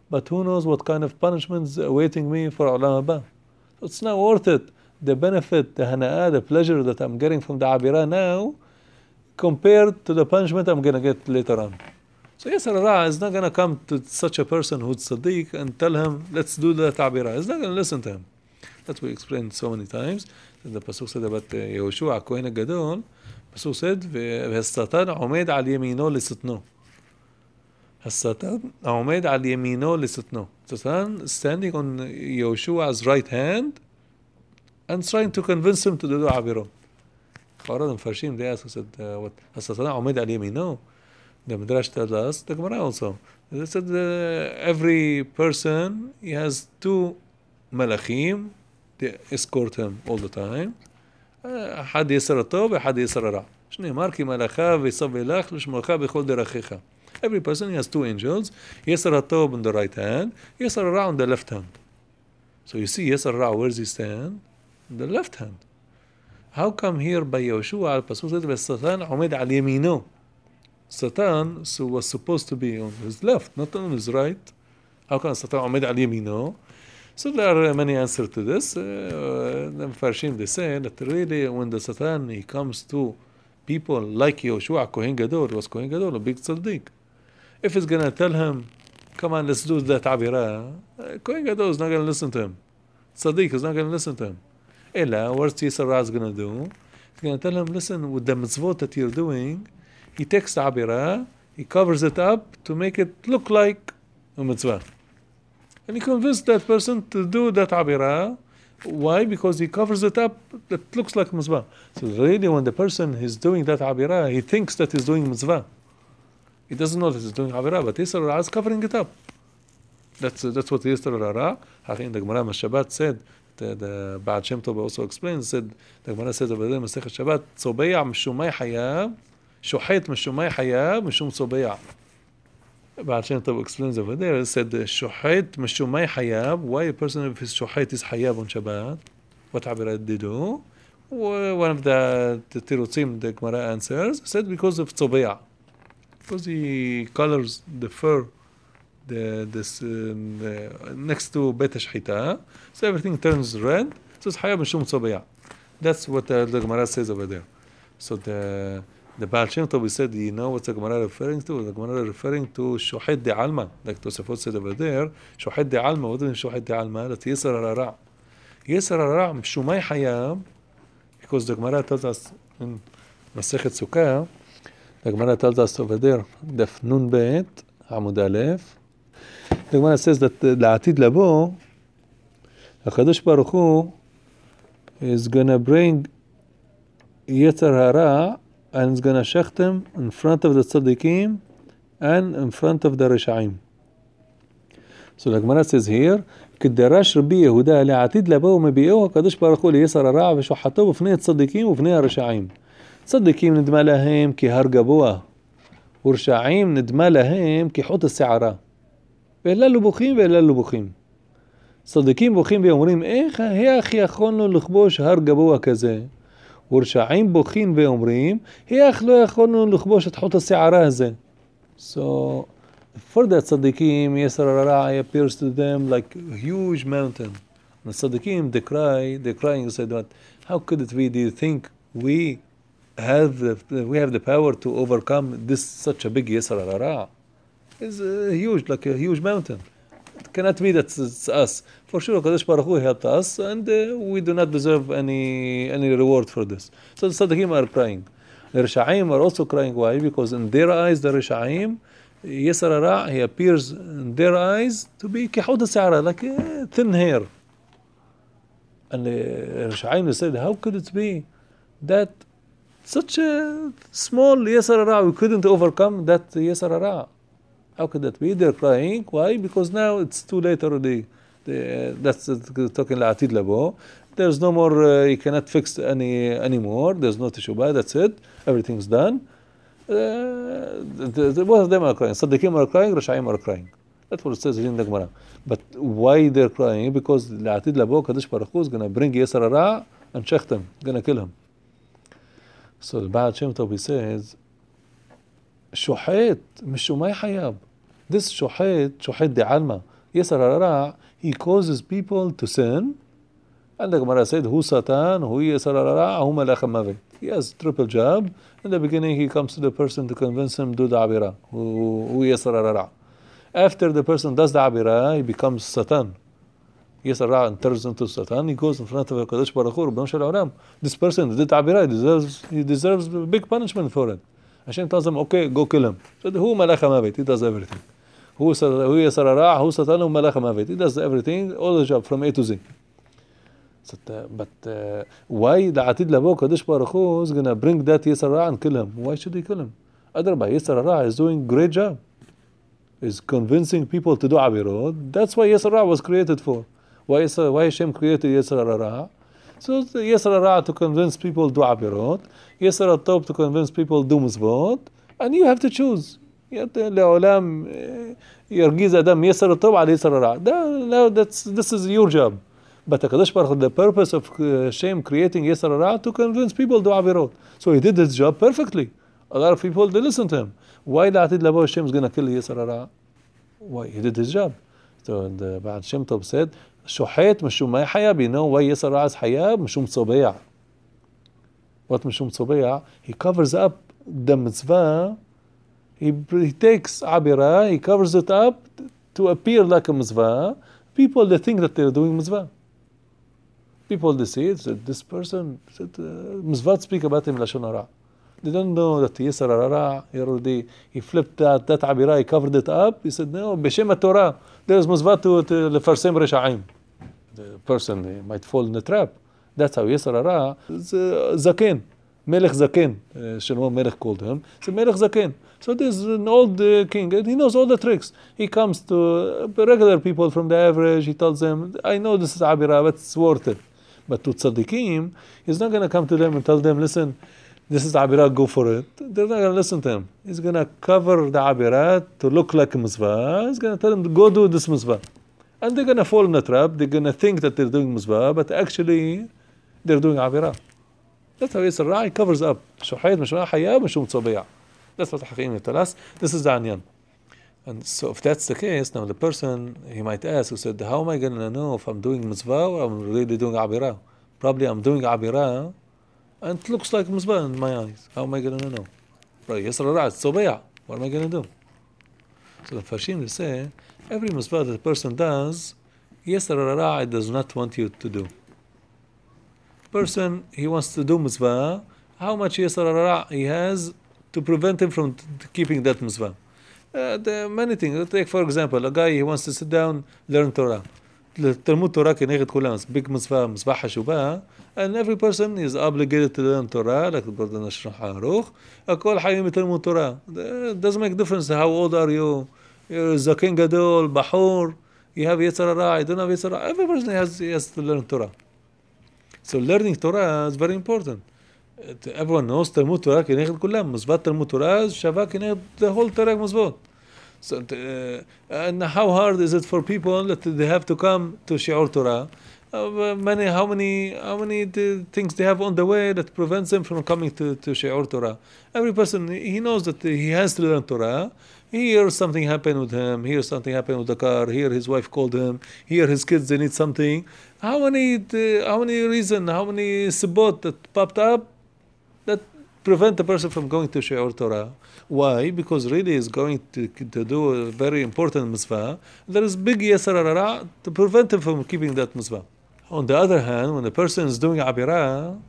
but who knows what kind of punishment is awaiting me for Olam Haba. It's not worth it. The benefit, the hana'ah, the pleasure that I'm getting from the Abira now, compared to the punishment I'm going to get later on. So Yasar Hara is not going to come to such a person who's Sadiq and tell him, let's do the Ta'bira. He's not going to listen to him. That we explained so many times. The Pasuk said about Yehoshua, Kohen HaGadol, Pasuk said, והשטן עומד על ימינו לשטנו. השטן עומד על ימינו לשטנו. Satan standing on Yehoshua's right hand and trying to convince him to do the Abira. خارج المفرشين, they asked, said, what? השטן עומד על ימינו. The Midrash tells us, the Gemara also. They said every person, he has two malachim, they escort him all the time. אחד יסר הטוב ואחד יסר הרע. שנאמר כי מלאכיו יסב לך לשמרך בכל דרכיך. Every person, he has two angels, יסר הטוב on the right hand, יסר הרע on the left hand. So you see יסר הרע, where does he stand? On the left hand. How come here by Yehoshua, הפסוק זה והשטן עומד על ימינו? Satan was supposed to be on his left, not on his right. How can Satan عمد على يمينه? So there are many answers to this. The Mfarshim, they say that really when the Satan, he comes to people like Yehoshua, Kohen Gadol, was Kohen Gadol, a big tzaddik. If he's going to tell him, come on, let's do that Abira, Kohen Gadol is not going to listen to him. Tzaddik is not going to listen to him. Ella, what's Yisra is going to do? He's going to tell him, listen, with the mitzvot that you're doing, he takes the Abira, he covers it up to make it look like a mitzvah. And he convinced that person to do that Abira. Why? Because he covers it up, that looks like mitzvah. So really when the person is doing that Abira, he thinks that he's doing mitzvah. He doesn't know that he's doing Abira, but Yisra Hara is covering it up. That's what Yisra Hara, the Gemara Shabbat said, the Baal Shem Tov also explains, said, the Gemara says over there, Masechet Shabbat, Tzobeya Meshumai Hayab, שוחט משומי חייב משום צובע. Baal Shem Tov explains over there, it said שוחט משומי חייב, why a person if his שוחט is חייב on Shabbat, what Abira they do? One of the תירוצים, the Gemara answers, said because of צובע. Because he colors the fur next to בית השחיטה, so everything turns red, so it's חייב משום צובע. That's what the Gemara says over there. So the Baal Shem Tov said, you know what the Gemara referring to? The Gemara referring to Shohet de Alma, like Tosafot said over there. Shohet de Alma, what is Shohet de Alma? That's Yisra Hara. Yisra Hara, Mshumai Hayab, because the Gemara tells us in Masechet Sukkah, the Gemara tells us over there, Daf Nun Bet, Amud Aleph. The Gemara says that La'atid Labo, HaKadosh Baruch Hu is gonna bring Yisra Hara and it's gonna shech them in front of the tzaddikim and in front of the Rishaim. So the Gemara says here, כדרש רבי יהודה לעתיד לבוא מביאו הקדוש ברוך הוא ליסר הרע ושוחטו בפני הצדיקים ובפני הרשעים. צדיקים נדמה להם כהר גבוה, ורשעים נדמה להם כחוט השערה. ואלה לא בוכים ואלה לא בוכים. צדיקים בוכים ואומרים, איך יכולנו לכבוש הר גבוה כזה? ורשעים בוכים ואומרים, איך לא יכולנו לכבוש את חוט השערה הזה? So, for the tzaddikim, Yisra Hara appears to them like a huge mountain. The tzaddikim, they crying and said, "What? How could it be? Do you think we have the power to overcome this such a big Yisra Hara? It's huge, like a huge mountain. It cannot be that it's us. For sure, Kadosh Baruch Hu helped us, and we do not deserve any reward for this." So the tzaddikim are crying. The Rishaim are also crying. Why? Because in their eyes, the Rishaim, Yisra Hara, he appears in their eyes to be kihud al-sa'ara, like thin hair. And the Rishaim said, how could it be that such a small Yisra Hara, we couldn't overcome that Yisra Hara? How could that be? They're crying. Why? Because now it's too late already. That's talking la'atid labo. There's no more, you cannot fix anymore. There's no teshubah, that's it. Everything's done. Both of them are crying. Tzaddikim are crying, Rishaim are crying. That's what it says in the Gemara. But why they're crying? Because la'atid labo, Kadosh Baruch Hu is going to bring Yisra Hara and shech him, going to kill him. So the Baal Shem Tov, he says, Shohet, Mishumai Hayab. This Shohet de Alma, Yisar hara, he causes people to sin. And the Gemara said, who Satan, who Yisar hara, who Malach HaMavet. He has triple job. In the beginning, he comes to the person to convince him to do the Abira, who Yisar hara. After the person does the Abira, he becomes Satan. Yisar hara and turns into Satan. He goes in front of HaKadosh Baruch Hu, Rabbeinu Shel Olam. This person did Abira, he deserves a big punishment for it. Hashem tells him, okay, go kill him. So who Malach HaMavet, he does everything. Who Yisar hara, who Satan, who Malach HaMavet. He does everything, all the job from A to Z. But why the Atid Labo Kadosh Baruch Hu is going to bring that Yisar hara and kill him? Why should he kill him? Otherwise, Yisar hara is doing great job. Is convincing people to do Abirot. That's what Yisar hara was created for. Why Hashem created Yisar hara? So Yisar hara to convince people to do Abirot. Yisar hara to convince people to do Mizvot. And you have to choose. لعلام يرجيز أدم يسر الطب على يسر الرع. This is your job. But HaKadosh Baruch Hu, the purpose of Hashem creating Yisar hara to convince people to do Abirot. So he did his job perfectly. A lot of people, they listen to him. Why La'atid Labo Hashem is going to kill Yisar hara? Why? He did his job. So the Baal Shem Tov said, Shohet Mishum May Hayab. You know why Yisar hara is Hayab? Mishum Tzobeya. What Mishum Tzobeya? He covers up the mitzvah. He takes Abira, he covers it up to appear like a mitzvah. People, they think that they're doing mitzvah. People, they see it, that this person, mitzvah speak about him Lashon hara. They don't know that Yisar hara, he flipped that Abira, he covered it up. He said, no, B'Shem Torah, there's mitzvah to Lefarsem Resha'im. The person, they might fall in the trap. That's how Yisar hara is Zaken. Melech Zaken, Shlomo Melech called him. It's Melech Zaken. So there's an old king, and he knows all the tricks. He comes to regular people from the average, he tells them, I know this is Abira, but it's worth it. But to Tzaddikim, he's not going to come to them and tell them, listen, this is Abira, go for it. They're not going to listen to him. He's going to cover the Abira to look like a mitzvah. He's going to tell them to go do this mitzvah. And they're going to fall in the trap. They're going to think that they're doing mitzvah, but actually, they're doing Abira. That's how Yisar hara covers up. Shohayt Mishum Hayab Mishum Tzobeya. That's what Hakim tell us. This is the Anyan. And so if that's the case, now the person, he might ask, who said, how am I going to know if I'm doing mitzvah or I'm really doing Abira? Probably I'm doing Abira, and it looks like mitzvah in my eyes. How am I going to know? Right, Yisar hara, it's Tzobeya. What am I going to do? So the Farshim, they say, every mitzvah that the person does, Yisar hara does not want you to do. Person, he wants to do mitzvah, how much Yisar hara he has to prevent him from keeping that mitzvah. There are many things. Take for example, a guy, he wants to sit down, learn Torah. Talmud Torah כנגד כולם, it's big mitzvah, mitzvah חשובה, and every person is obligated to learn Torah, like the Brother Shulchan Aruch. הכל חיים בתלמוד תורה. It doesn't make difference how old are you. You're זקן גדול, בחור, you have Yisar hara, you don't have Yisar hara. Every person has to learn Torah. So learning Torah is very important. Everyone knows Talmud Torah כנגד כולם. מצוות תלמוד תורה שווה כנגד the whole Torah מצוות. So, and how hard is it for people that they have to come to Shi'ur Torah? How many things they have on the way that prevents them from coming to Shi'ur Torah? Every person, he knows that he has to learn Torah. Here something happened with him. Here something happened with the car. Here his wife called him. Here his kids, they need something. How many reasons, how many sibot that popped up that prevent the person from going to Shi'ur Torah? Why? Because really he's going to do a very important mitzvah. There is big Yisar hara to prevent him from keeping that mitzvah. On the other hand, when the person is doing Abira,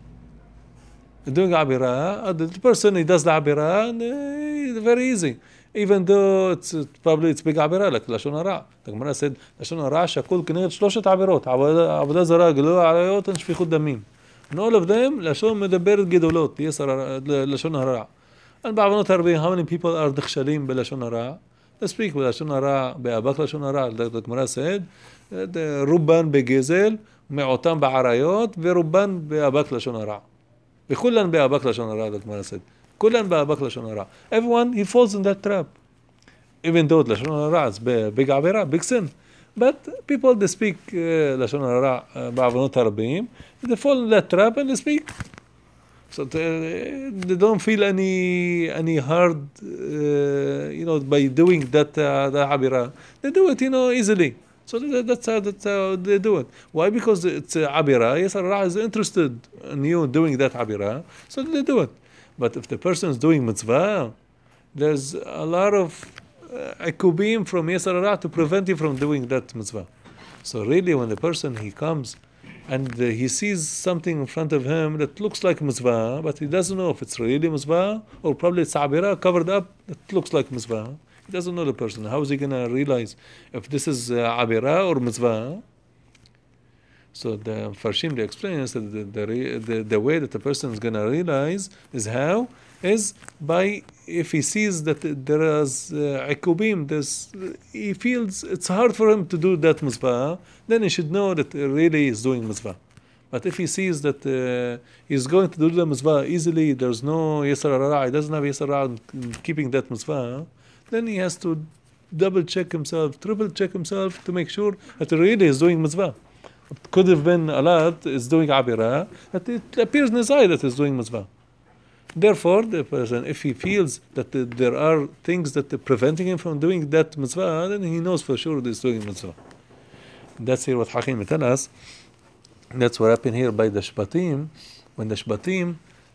the person, he does the Abira, and it's very easy. Even though it's big Abira, like Lashon hara. The Gemara said, Lashon hara shakul כנגד שלושת עבירות, עבודה זרה, גילוי עריות, ושפיכות דמים. And all of them, לשון מדברת גדולות, לשון הרע. And בעוונות הרבה, how many people are נכשלים בלשון הרע? They speak בלשון הרע, באבק לשון הרע. The Gemara said, רובן בגזל, מעוטם בעריות, ורובן באבק לשון הרע. וכולן באבק לשון הרע, the Gemara said. כולן באבק לשון הרע. Everyone, he falls in that trap. Even though לשון הרע is big עבירה, big sin. But people, they speak לשון הרע בעוונות הרבים, they fall in that trap and they speak. So they don't feel any hard, by doing that the Abira. They do it, easily. So that's how they do it. Why? Because it's abira. Yasar Ra is interested in you doing that abira, so they do it. But if the person is doing mitzvah, there's a lot of akubim from Yasar Ra to prevent you from doing that mitzvah. So really, when the person he comes and he sees something in front of him that looks like mitzvah, but he doesn't know if it's really mitzvah or probably it's abira covered up that looks like mitzvah. He doesn't know the person. How is he gonna realize if this is abira or mitzvah? So the Farshim, they explain is that the way that the person is gonna realize is how is by if he sees that there is ikubim, he feels it's hard for him to do that mitzvah, then he should know that really he's doing mitzvah. But if he sees that he's going to do the mitzvah easily, there's no Yasar Ra, he doesn't have Yasar Ra in keeping that mitzvah, then he has to double check himself, triple check himself to make sure that really is doing mitzvah. It could have been a lot is doing abira, but it appears in his eye that he's doing mitzvah. Therefore, the person, if he feels that there are things that are preventing him from doing that mitzvah, then he knows for sure that he's doing mitzvah. That's here what Hakim tell us. That's what happened here by the Shbatim. When the Shbatim,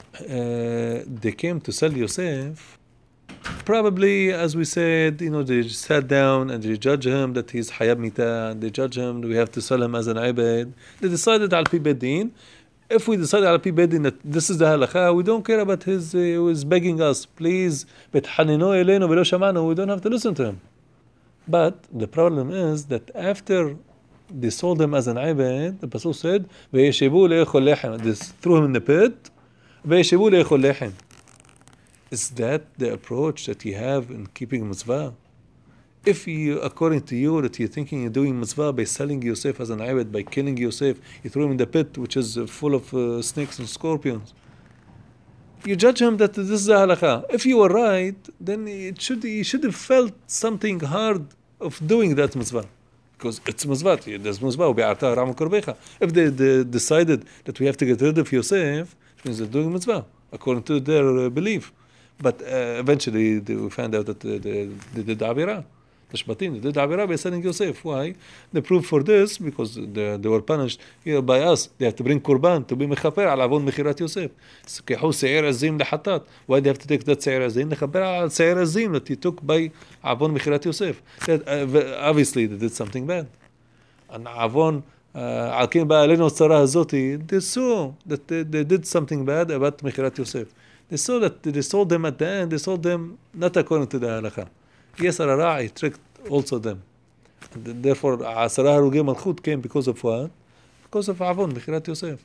they came to sell Yosef, probably, as we said, they sat down and they judge him that he's hayab mita, and they judge him that we have to sell him as an ibad. They decided al pi bedin. If we decide al pi bedin that this is the halakha, we don't care about he was begging us, please, bethaninu elenu velo shamanu, we don't have to listen to him. But the problem is that after they sold him as an ibad, the Pasuk said, veyeshibu le'echol lechem, they threw him in the pit, veyeshibu le'echol lechem. Is that the approach that you have in keeping mitzvah? If you, according to you, that you're thinking you're doing mitzvah by selling Yosef as an ibad, by killing Yosef, you throw him in the pit, which is full of snakes and scorpions, you judge him that this is a halakha. If you were right, then you should have felt something hard of doing that mitzvah. Because it's mitzvah, there's mitzvah. If they decided that we have to get rid of Yosef, it means they're doing mitzvah, according to their belief. But eventually we found out that they did abira. The Shbatim did abira by selling Yosef. Why? The proof for this, because they were punished here by us. They have to bring korban to be mechaper al avon mechirat Yosef. Kehu se'er azim lehatat. Why they have to take that se'er azim? Mechaper al se'er azim that he took by avon mechirat Yosef. Obviously they did something bad. And avon al kim ba'alenu tzara hazoti, they saw that they did something bad about mechirat Yosef. They saw that they sold them at the end, they sold them not according to the halakha. Yasar Ra tricked also them. And therefore, Asara Harugei Malchut came because of what? Because of Avon, Mechirat Yosef.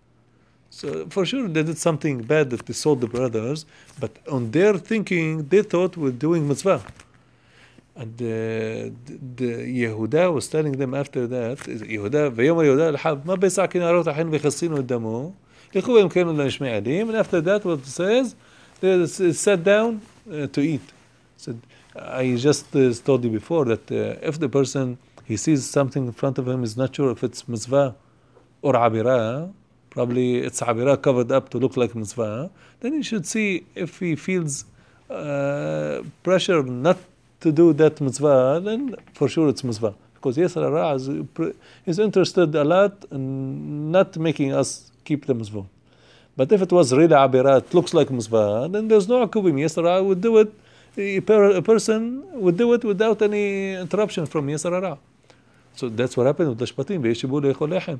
So for sure they did something bad that they sold the brothers, but on their thinking, they thought we're doing mitzvah. And the Yehuda was telling them after that, Yehuda, V'yomer Yehuda l'hav, ma be'sa kinarot ahin v'chassinu damo, and after that, what it says, they sat down to eat. So I just told you before that if the person he sees something in front of him is not sure if it's mitzvah or abira, probably it's abira covered up to look like mitzvah, then he should see if he feels pressure not to do that mitzvah, then for sure it's mitzvah. Because Yasar Ra is interested a lot in not making us keep the mitzvah. But if it was really abira, it looks like mitzvah, then there's no akubim. Yasar Ra would do it, a person would do it without any interruption from Yasar Ra. So that's what happened with the Shbatim. V'yeshibu le'echol lechem.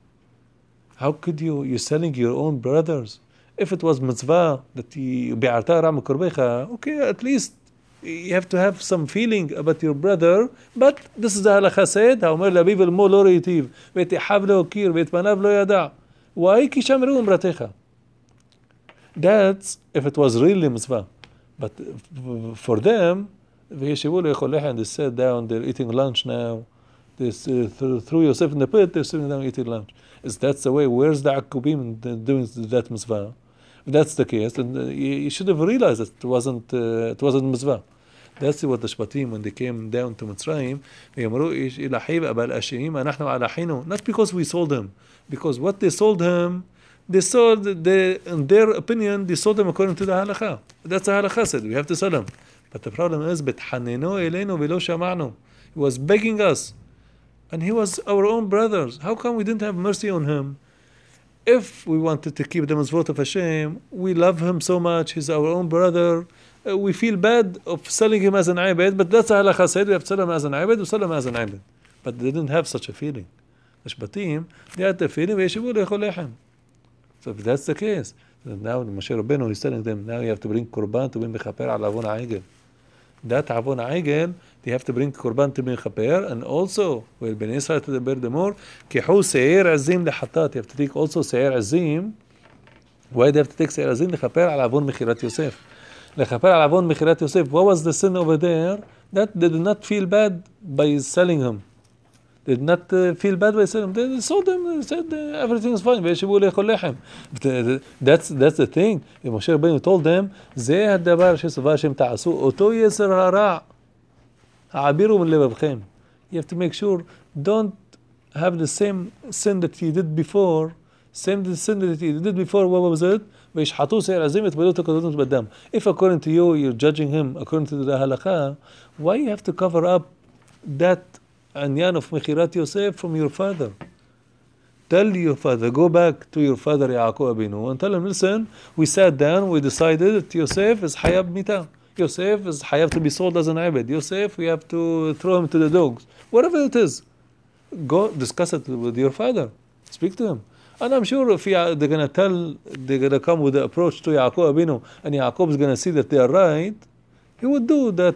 How could you're selling your own brothers? If it was mitzvah, that bi'arta ra mekorbecha, okay, at least you have to have some feeling about your brother, but this is the halakha said, ha'omer לאביו ולאמו לא ראיתיו, ואת אחיו לא הכיר, ואת בניו לא ידע. Why? כי שמרו אמרתך. That's if it was really mitzvah. But for them, וישבו לאכול לחם, they sat down, they're eating lunch now, they threw Yosef in the pit, they're sitting down eating lunch. Is that the way? Where's the akubim doing that mitzvah? If that's the case, then you should have realized that it wasn't mitzvah. That's what the Shbatim, when they came down to Mitzrayim, not because we sold him, because what they sold him, in their opinion, they sold him according to the halakha. That's the halakha said, we have to sell him. But the problem is, he was begging us. And he was our own brothers. How come we didn't have mercy on him? If we wanted to keep the mitzvot of Hashem, we love him so much, he's our own brother. We feel bad of selling him as an ibad, but that's halakha said, we have to sell him as an ibad, we sell him as an ibad. But they didn't have such a feeling. The Shbatim, they had the feeling, וישבו לאכול לחם. So if that's the case, then now Moshe Rabbeinu is telling them, now you have to bring korban to be mechaper al avon ha'egel. That avon ha'egel, they have to bring korban to be mechaper, and also, well, Ben Israel to the Berdemor, kihu se'er azim lehatat, you have to take also se'er azim. Why they have to take se'er azim? Lechaper al avon mechirat Yosef. Lechaper al avon mechirat Yosef. What was the sin over there? That they did not feel bad by selling him. They did not feel bad by selling him. They saw them, they said everything is fine. That's the thing. Moshe Rabbeinu told them, זה הדבר שסובה שהם תעשו, אותו יצר הרע, העבירו מלבבכם. You have to make sure, don't have the same sin that you did before. Same sin that you did before, what was it? וישחטו שעיר עזים יטבלו אותו כדורים בדם. If according to you, you're judging him according to the halakha, why you have to cover up that anyan of Mechirat Yosef from your father? Tell your father, go back to your father Yaakov Abinu and tell him, listen, we sat down, we decided that Yosef is hayab mita. Yosef is hayab to be sold as an abed. Yosef, we have to throw him to the dogs. Whatever it is, go discuss it with your father. Speak to him. And I'm sure if they're going to come with the approach to Yaakov Abinu, and Yaakov is going to see that they are right, he would do that.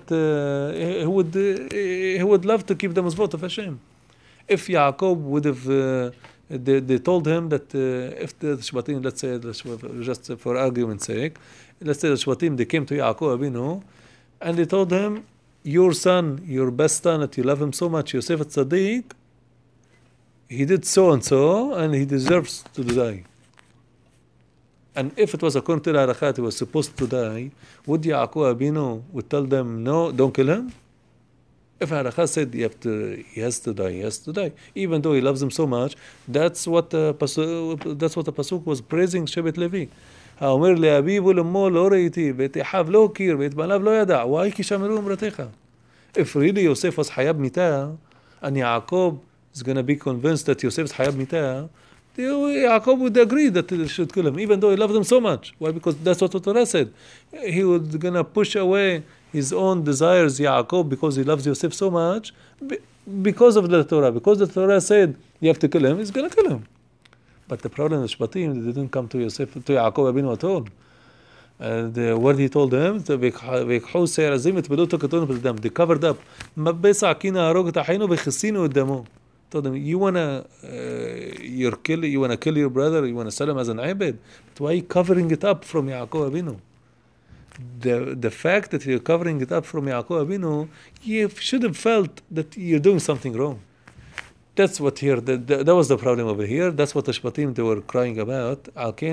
He would love to keep the mitzvot of Hashem. If Yaakov would have, they told him that if the Shbatim, let's say, just for argument's sake, let's say the Shbatim, they came to Yaakov Abinu, and they told him, your son, your best son, that you love him so much, Yosef Tzaddik, he did so and so, and he deserves to die. And if it was according to the halakha, he was supposed to die, would Yaakov Abinu would tell them, no, don't kill him? If halakha said he has to die, even though he loves him so much, that's what the pasuk was praising Shevet Levi. האומר לאביו ולאמו לא ראיתי, ואת אחיו לא הכיר, ואת בניו לא ידע, why כי שמרו אמרתך? If really Yosef was hayab mita, and Yaakov is going to be convinced that Yosef is hayab mita, Yaakov would agree that they should kill him, even though he loved him so much. Why? Because that's what the Torah said. He was going to push away his own desires, Yaakov, because he loves Yosef so much, because of the Torah. Because the Torah said you have to kill him, he's going to kill him. But the problem is Shbatim, they didn't come to Yaakov Abinu at all. And what he told them, they covered up. Told them, you wanna kill your brother, you wanna sell him as an ibad, but why are you covering it up from Yaakov Abinu? The fact that you're covering it up from Yaakov Abinu, you should have felt that you're doing something wrong. That's what here, that was the problem over here. That's what the Shbatim, they were crying about.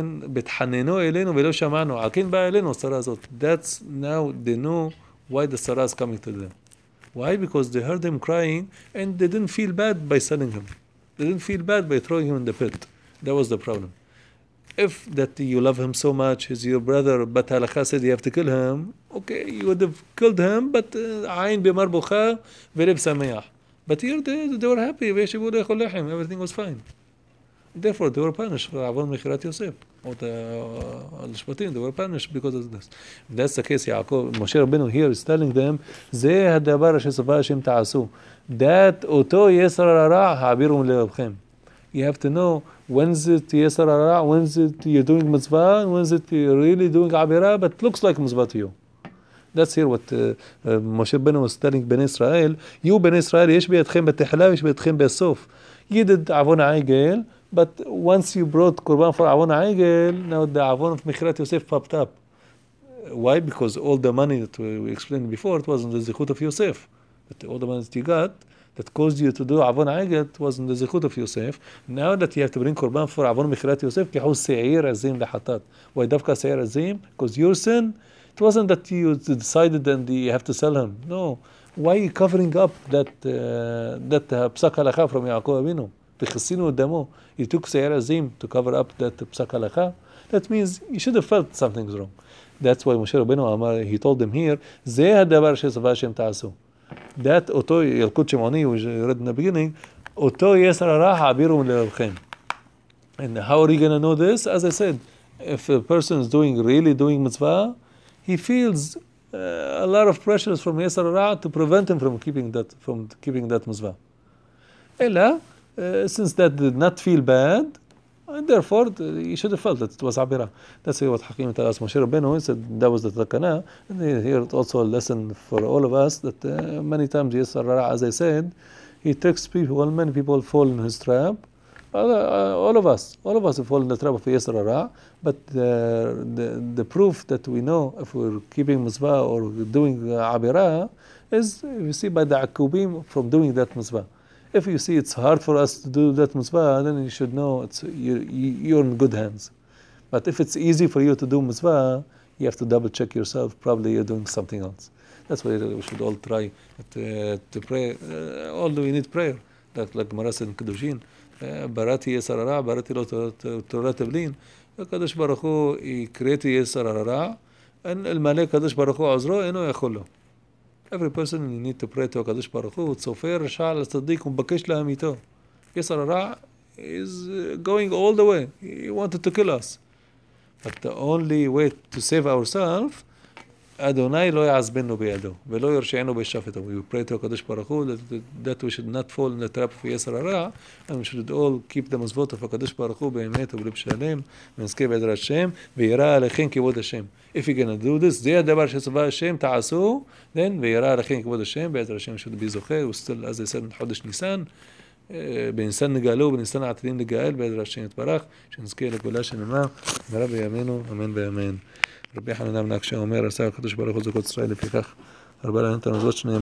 That's now they know why the Sarah is coming to them. Why? Because they heard him crying and they didn't feel bad by selling him. They didn't feel bad by throwing him in the pit. That was the problem. If that you love him so much, he's your brother, but halakha said you have to kill him, okay, you would have killed him, but ayn bimar bucha velib sameach. But here they were happy. Everything was fine. Therefore, they were punished for Avon Mechirat Yosef. Or the Shbatim, they were punished because of this. If that's the case, Yaakov, Moshe Rabbeinu here is telling them, זה הדבר שסובה השם תעשו. That אותו יסר הרע העבירו מלבבכם. You have to know when is it יסר הרע, when is it you're doing mitzvah, when is it you're really doing עבירה, but looks like mitzvah to you. That's here what Moshe Rabbeinu was telling Ben Israel. You Ben Israel, יש בידכם בתחילה ויש בידכם בסוף. You did עוון העגל, but once you brought korban for עוון העגל, now the עוון of Mechirat Yosef popped up. Why? Because all the money that we explained before, it was in the zichut of Yosef. But all the money that you got, that caused you to do עוון העגל, it was in the zichut of Yosef. Now that you have to bring korban for עוון Mechirat Yosef, כחו שעיר עזים לחטאת. Why דווקא שעיר עזים? Because your sin, it wasn't that you decided and you have to sell him. No. Why are you covering up that psak halakha from Yaakov Avinu? V'chesinu damo. You took Seir Azim to cover up that psak halakha. That means you should have felt something's wrong. That's why Moshe Rabbeinu Amar, he told them here, זה הדבר שסובה השם תעשו. That אותו ילקוט שמעוני, we read in the beginning, אותו יצר הרע העבירו ללבכם. And how are you going to know this? As I said, if a person is really doing mitzvah, he feels a lot of pressures from Yasar Ra to prevent him from keeping that mitzvah. Ella, since that did not feel bad, and therefore he should have felt that it was Abira. That's what Hakim tells Moshe Rabbeinu said. That was the Takana. And here also a lesson for all of us that many times Yasar Ra, as I said, he tricks people. Many people fall in his trap. All of us have fallen in the trap of Yasar Ra. But the proof that we know if we're keeping mitzvah or doing Abira is you see by the akubim from doing that mitzvah. If you see it's hard for us to do that mitzvah, then you should know you're in good hands. But if it's easy for you to do mitzvah, you have to double check yourself. Probably you're doing something else. That's why we should all try to pray. Although we need prayer, like Maras and Kedushin. Barati Yasar Ra, Barati Lo Torah Tevlin. Kadosh Baruch Hu, he created Yasar Ra, and El Malek Kadosh Baruch Hu Azro, Eno Yacholo. Every person you need to pray to Kadosh Baruch Hu. Tzofer Sha'al Tzaddik Umbakesh La'amito. Yasar Ra is going all the way. He wanted to kill us. But the only way to save ourselves, Adonai lo ya'azbenu biyado, velo yorshenu b'shafeto. We pray to Kadosh Baruch Hu that we should not fall in the trap of Yasar Ra, and we should all keep the mitzvot of Kadosh Baruch Hu be'emet u'b'lib shalem, v'nizkeh b'ezrat Hashem, v'yira alechem kivod Hashem. If you're going to do this, zeh davar shetzava Hashem ta'asu, then v'yira alechem kivod Hashem, b'ezrat Hashem should be zocher. We still, as I said, in Chodesh Nisan, בניסן נגאלו, בניסן העתידים לגאל, בעזרת השם יתברך, שנזכה לגאולה שלמה, במהרה בימינו, אמן ואמן. רבי חנינא בן עקשיא אומר, עשה הקדוש ברוך הוא זכות ישראל לפיכך, הרבה להם את המזלות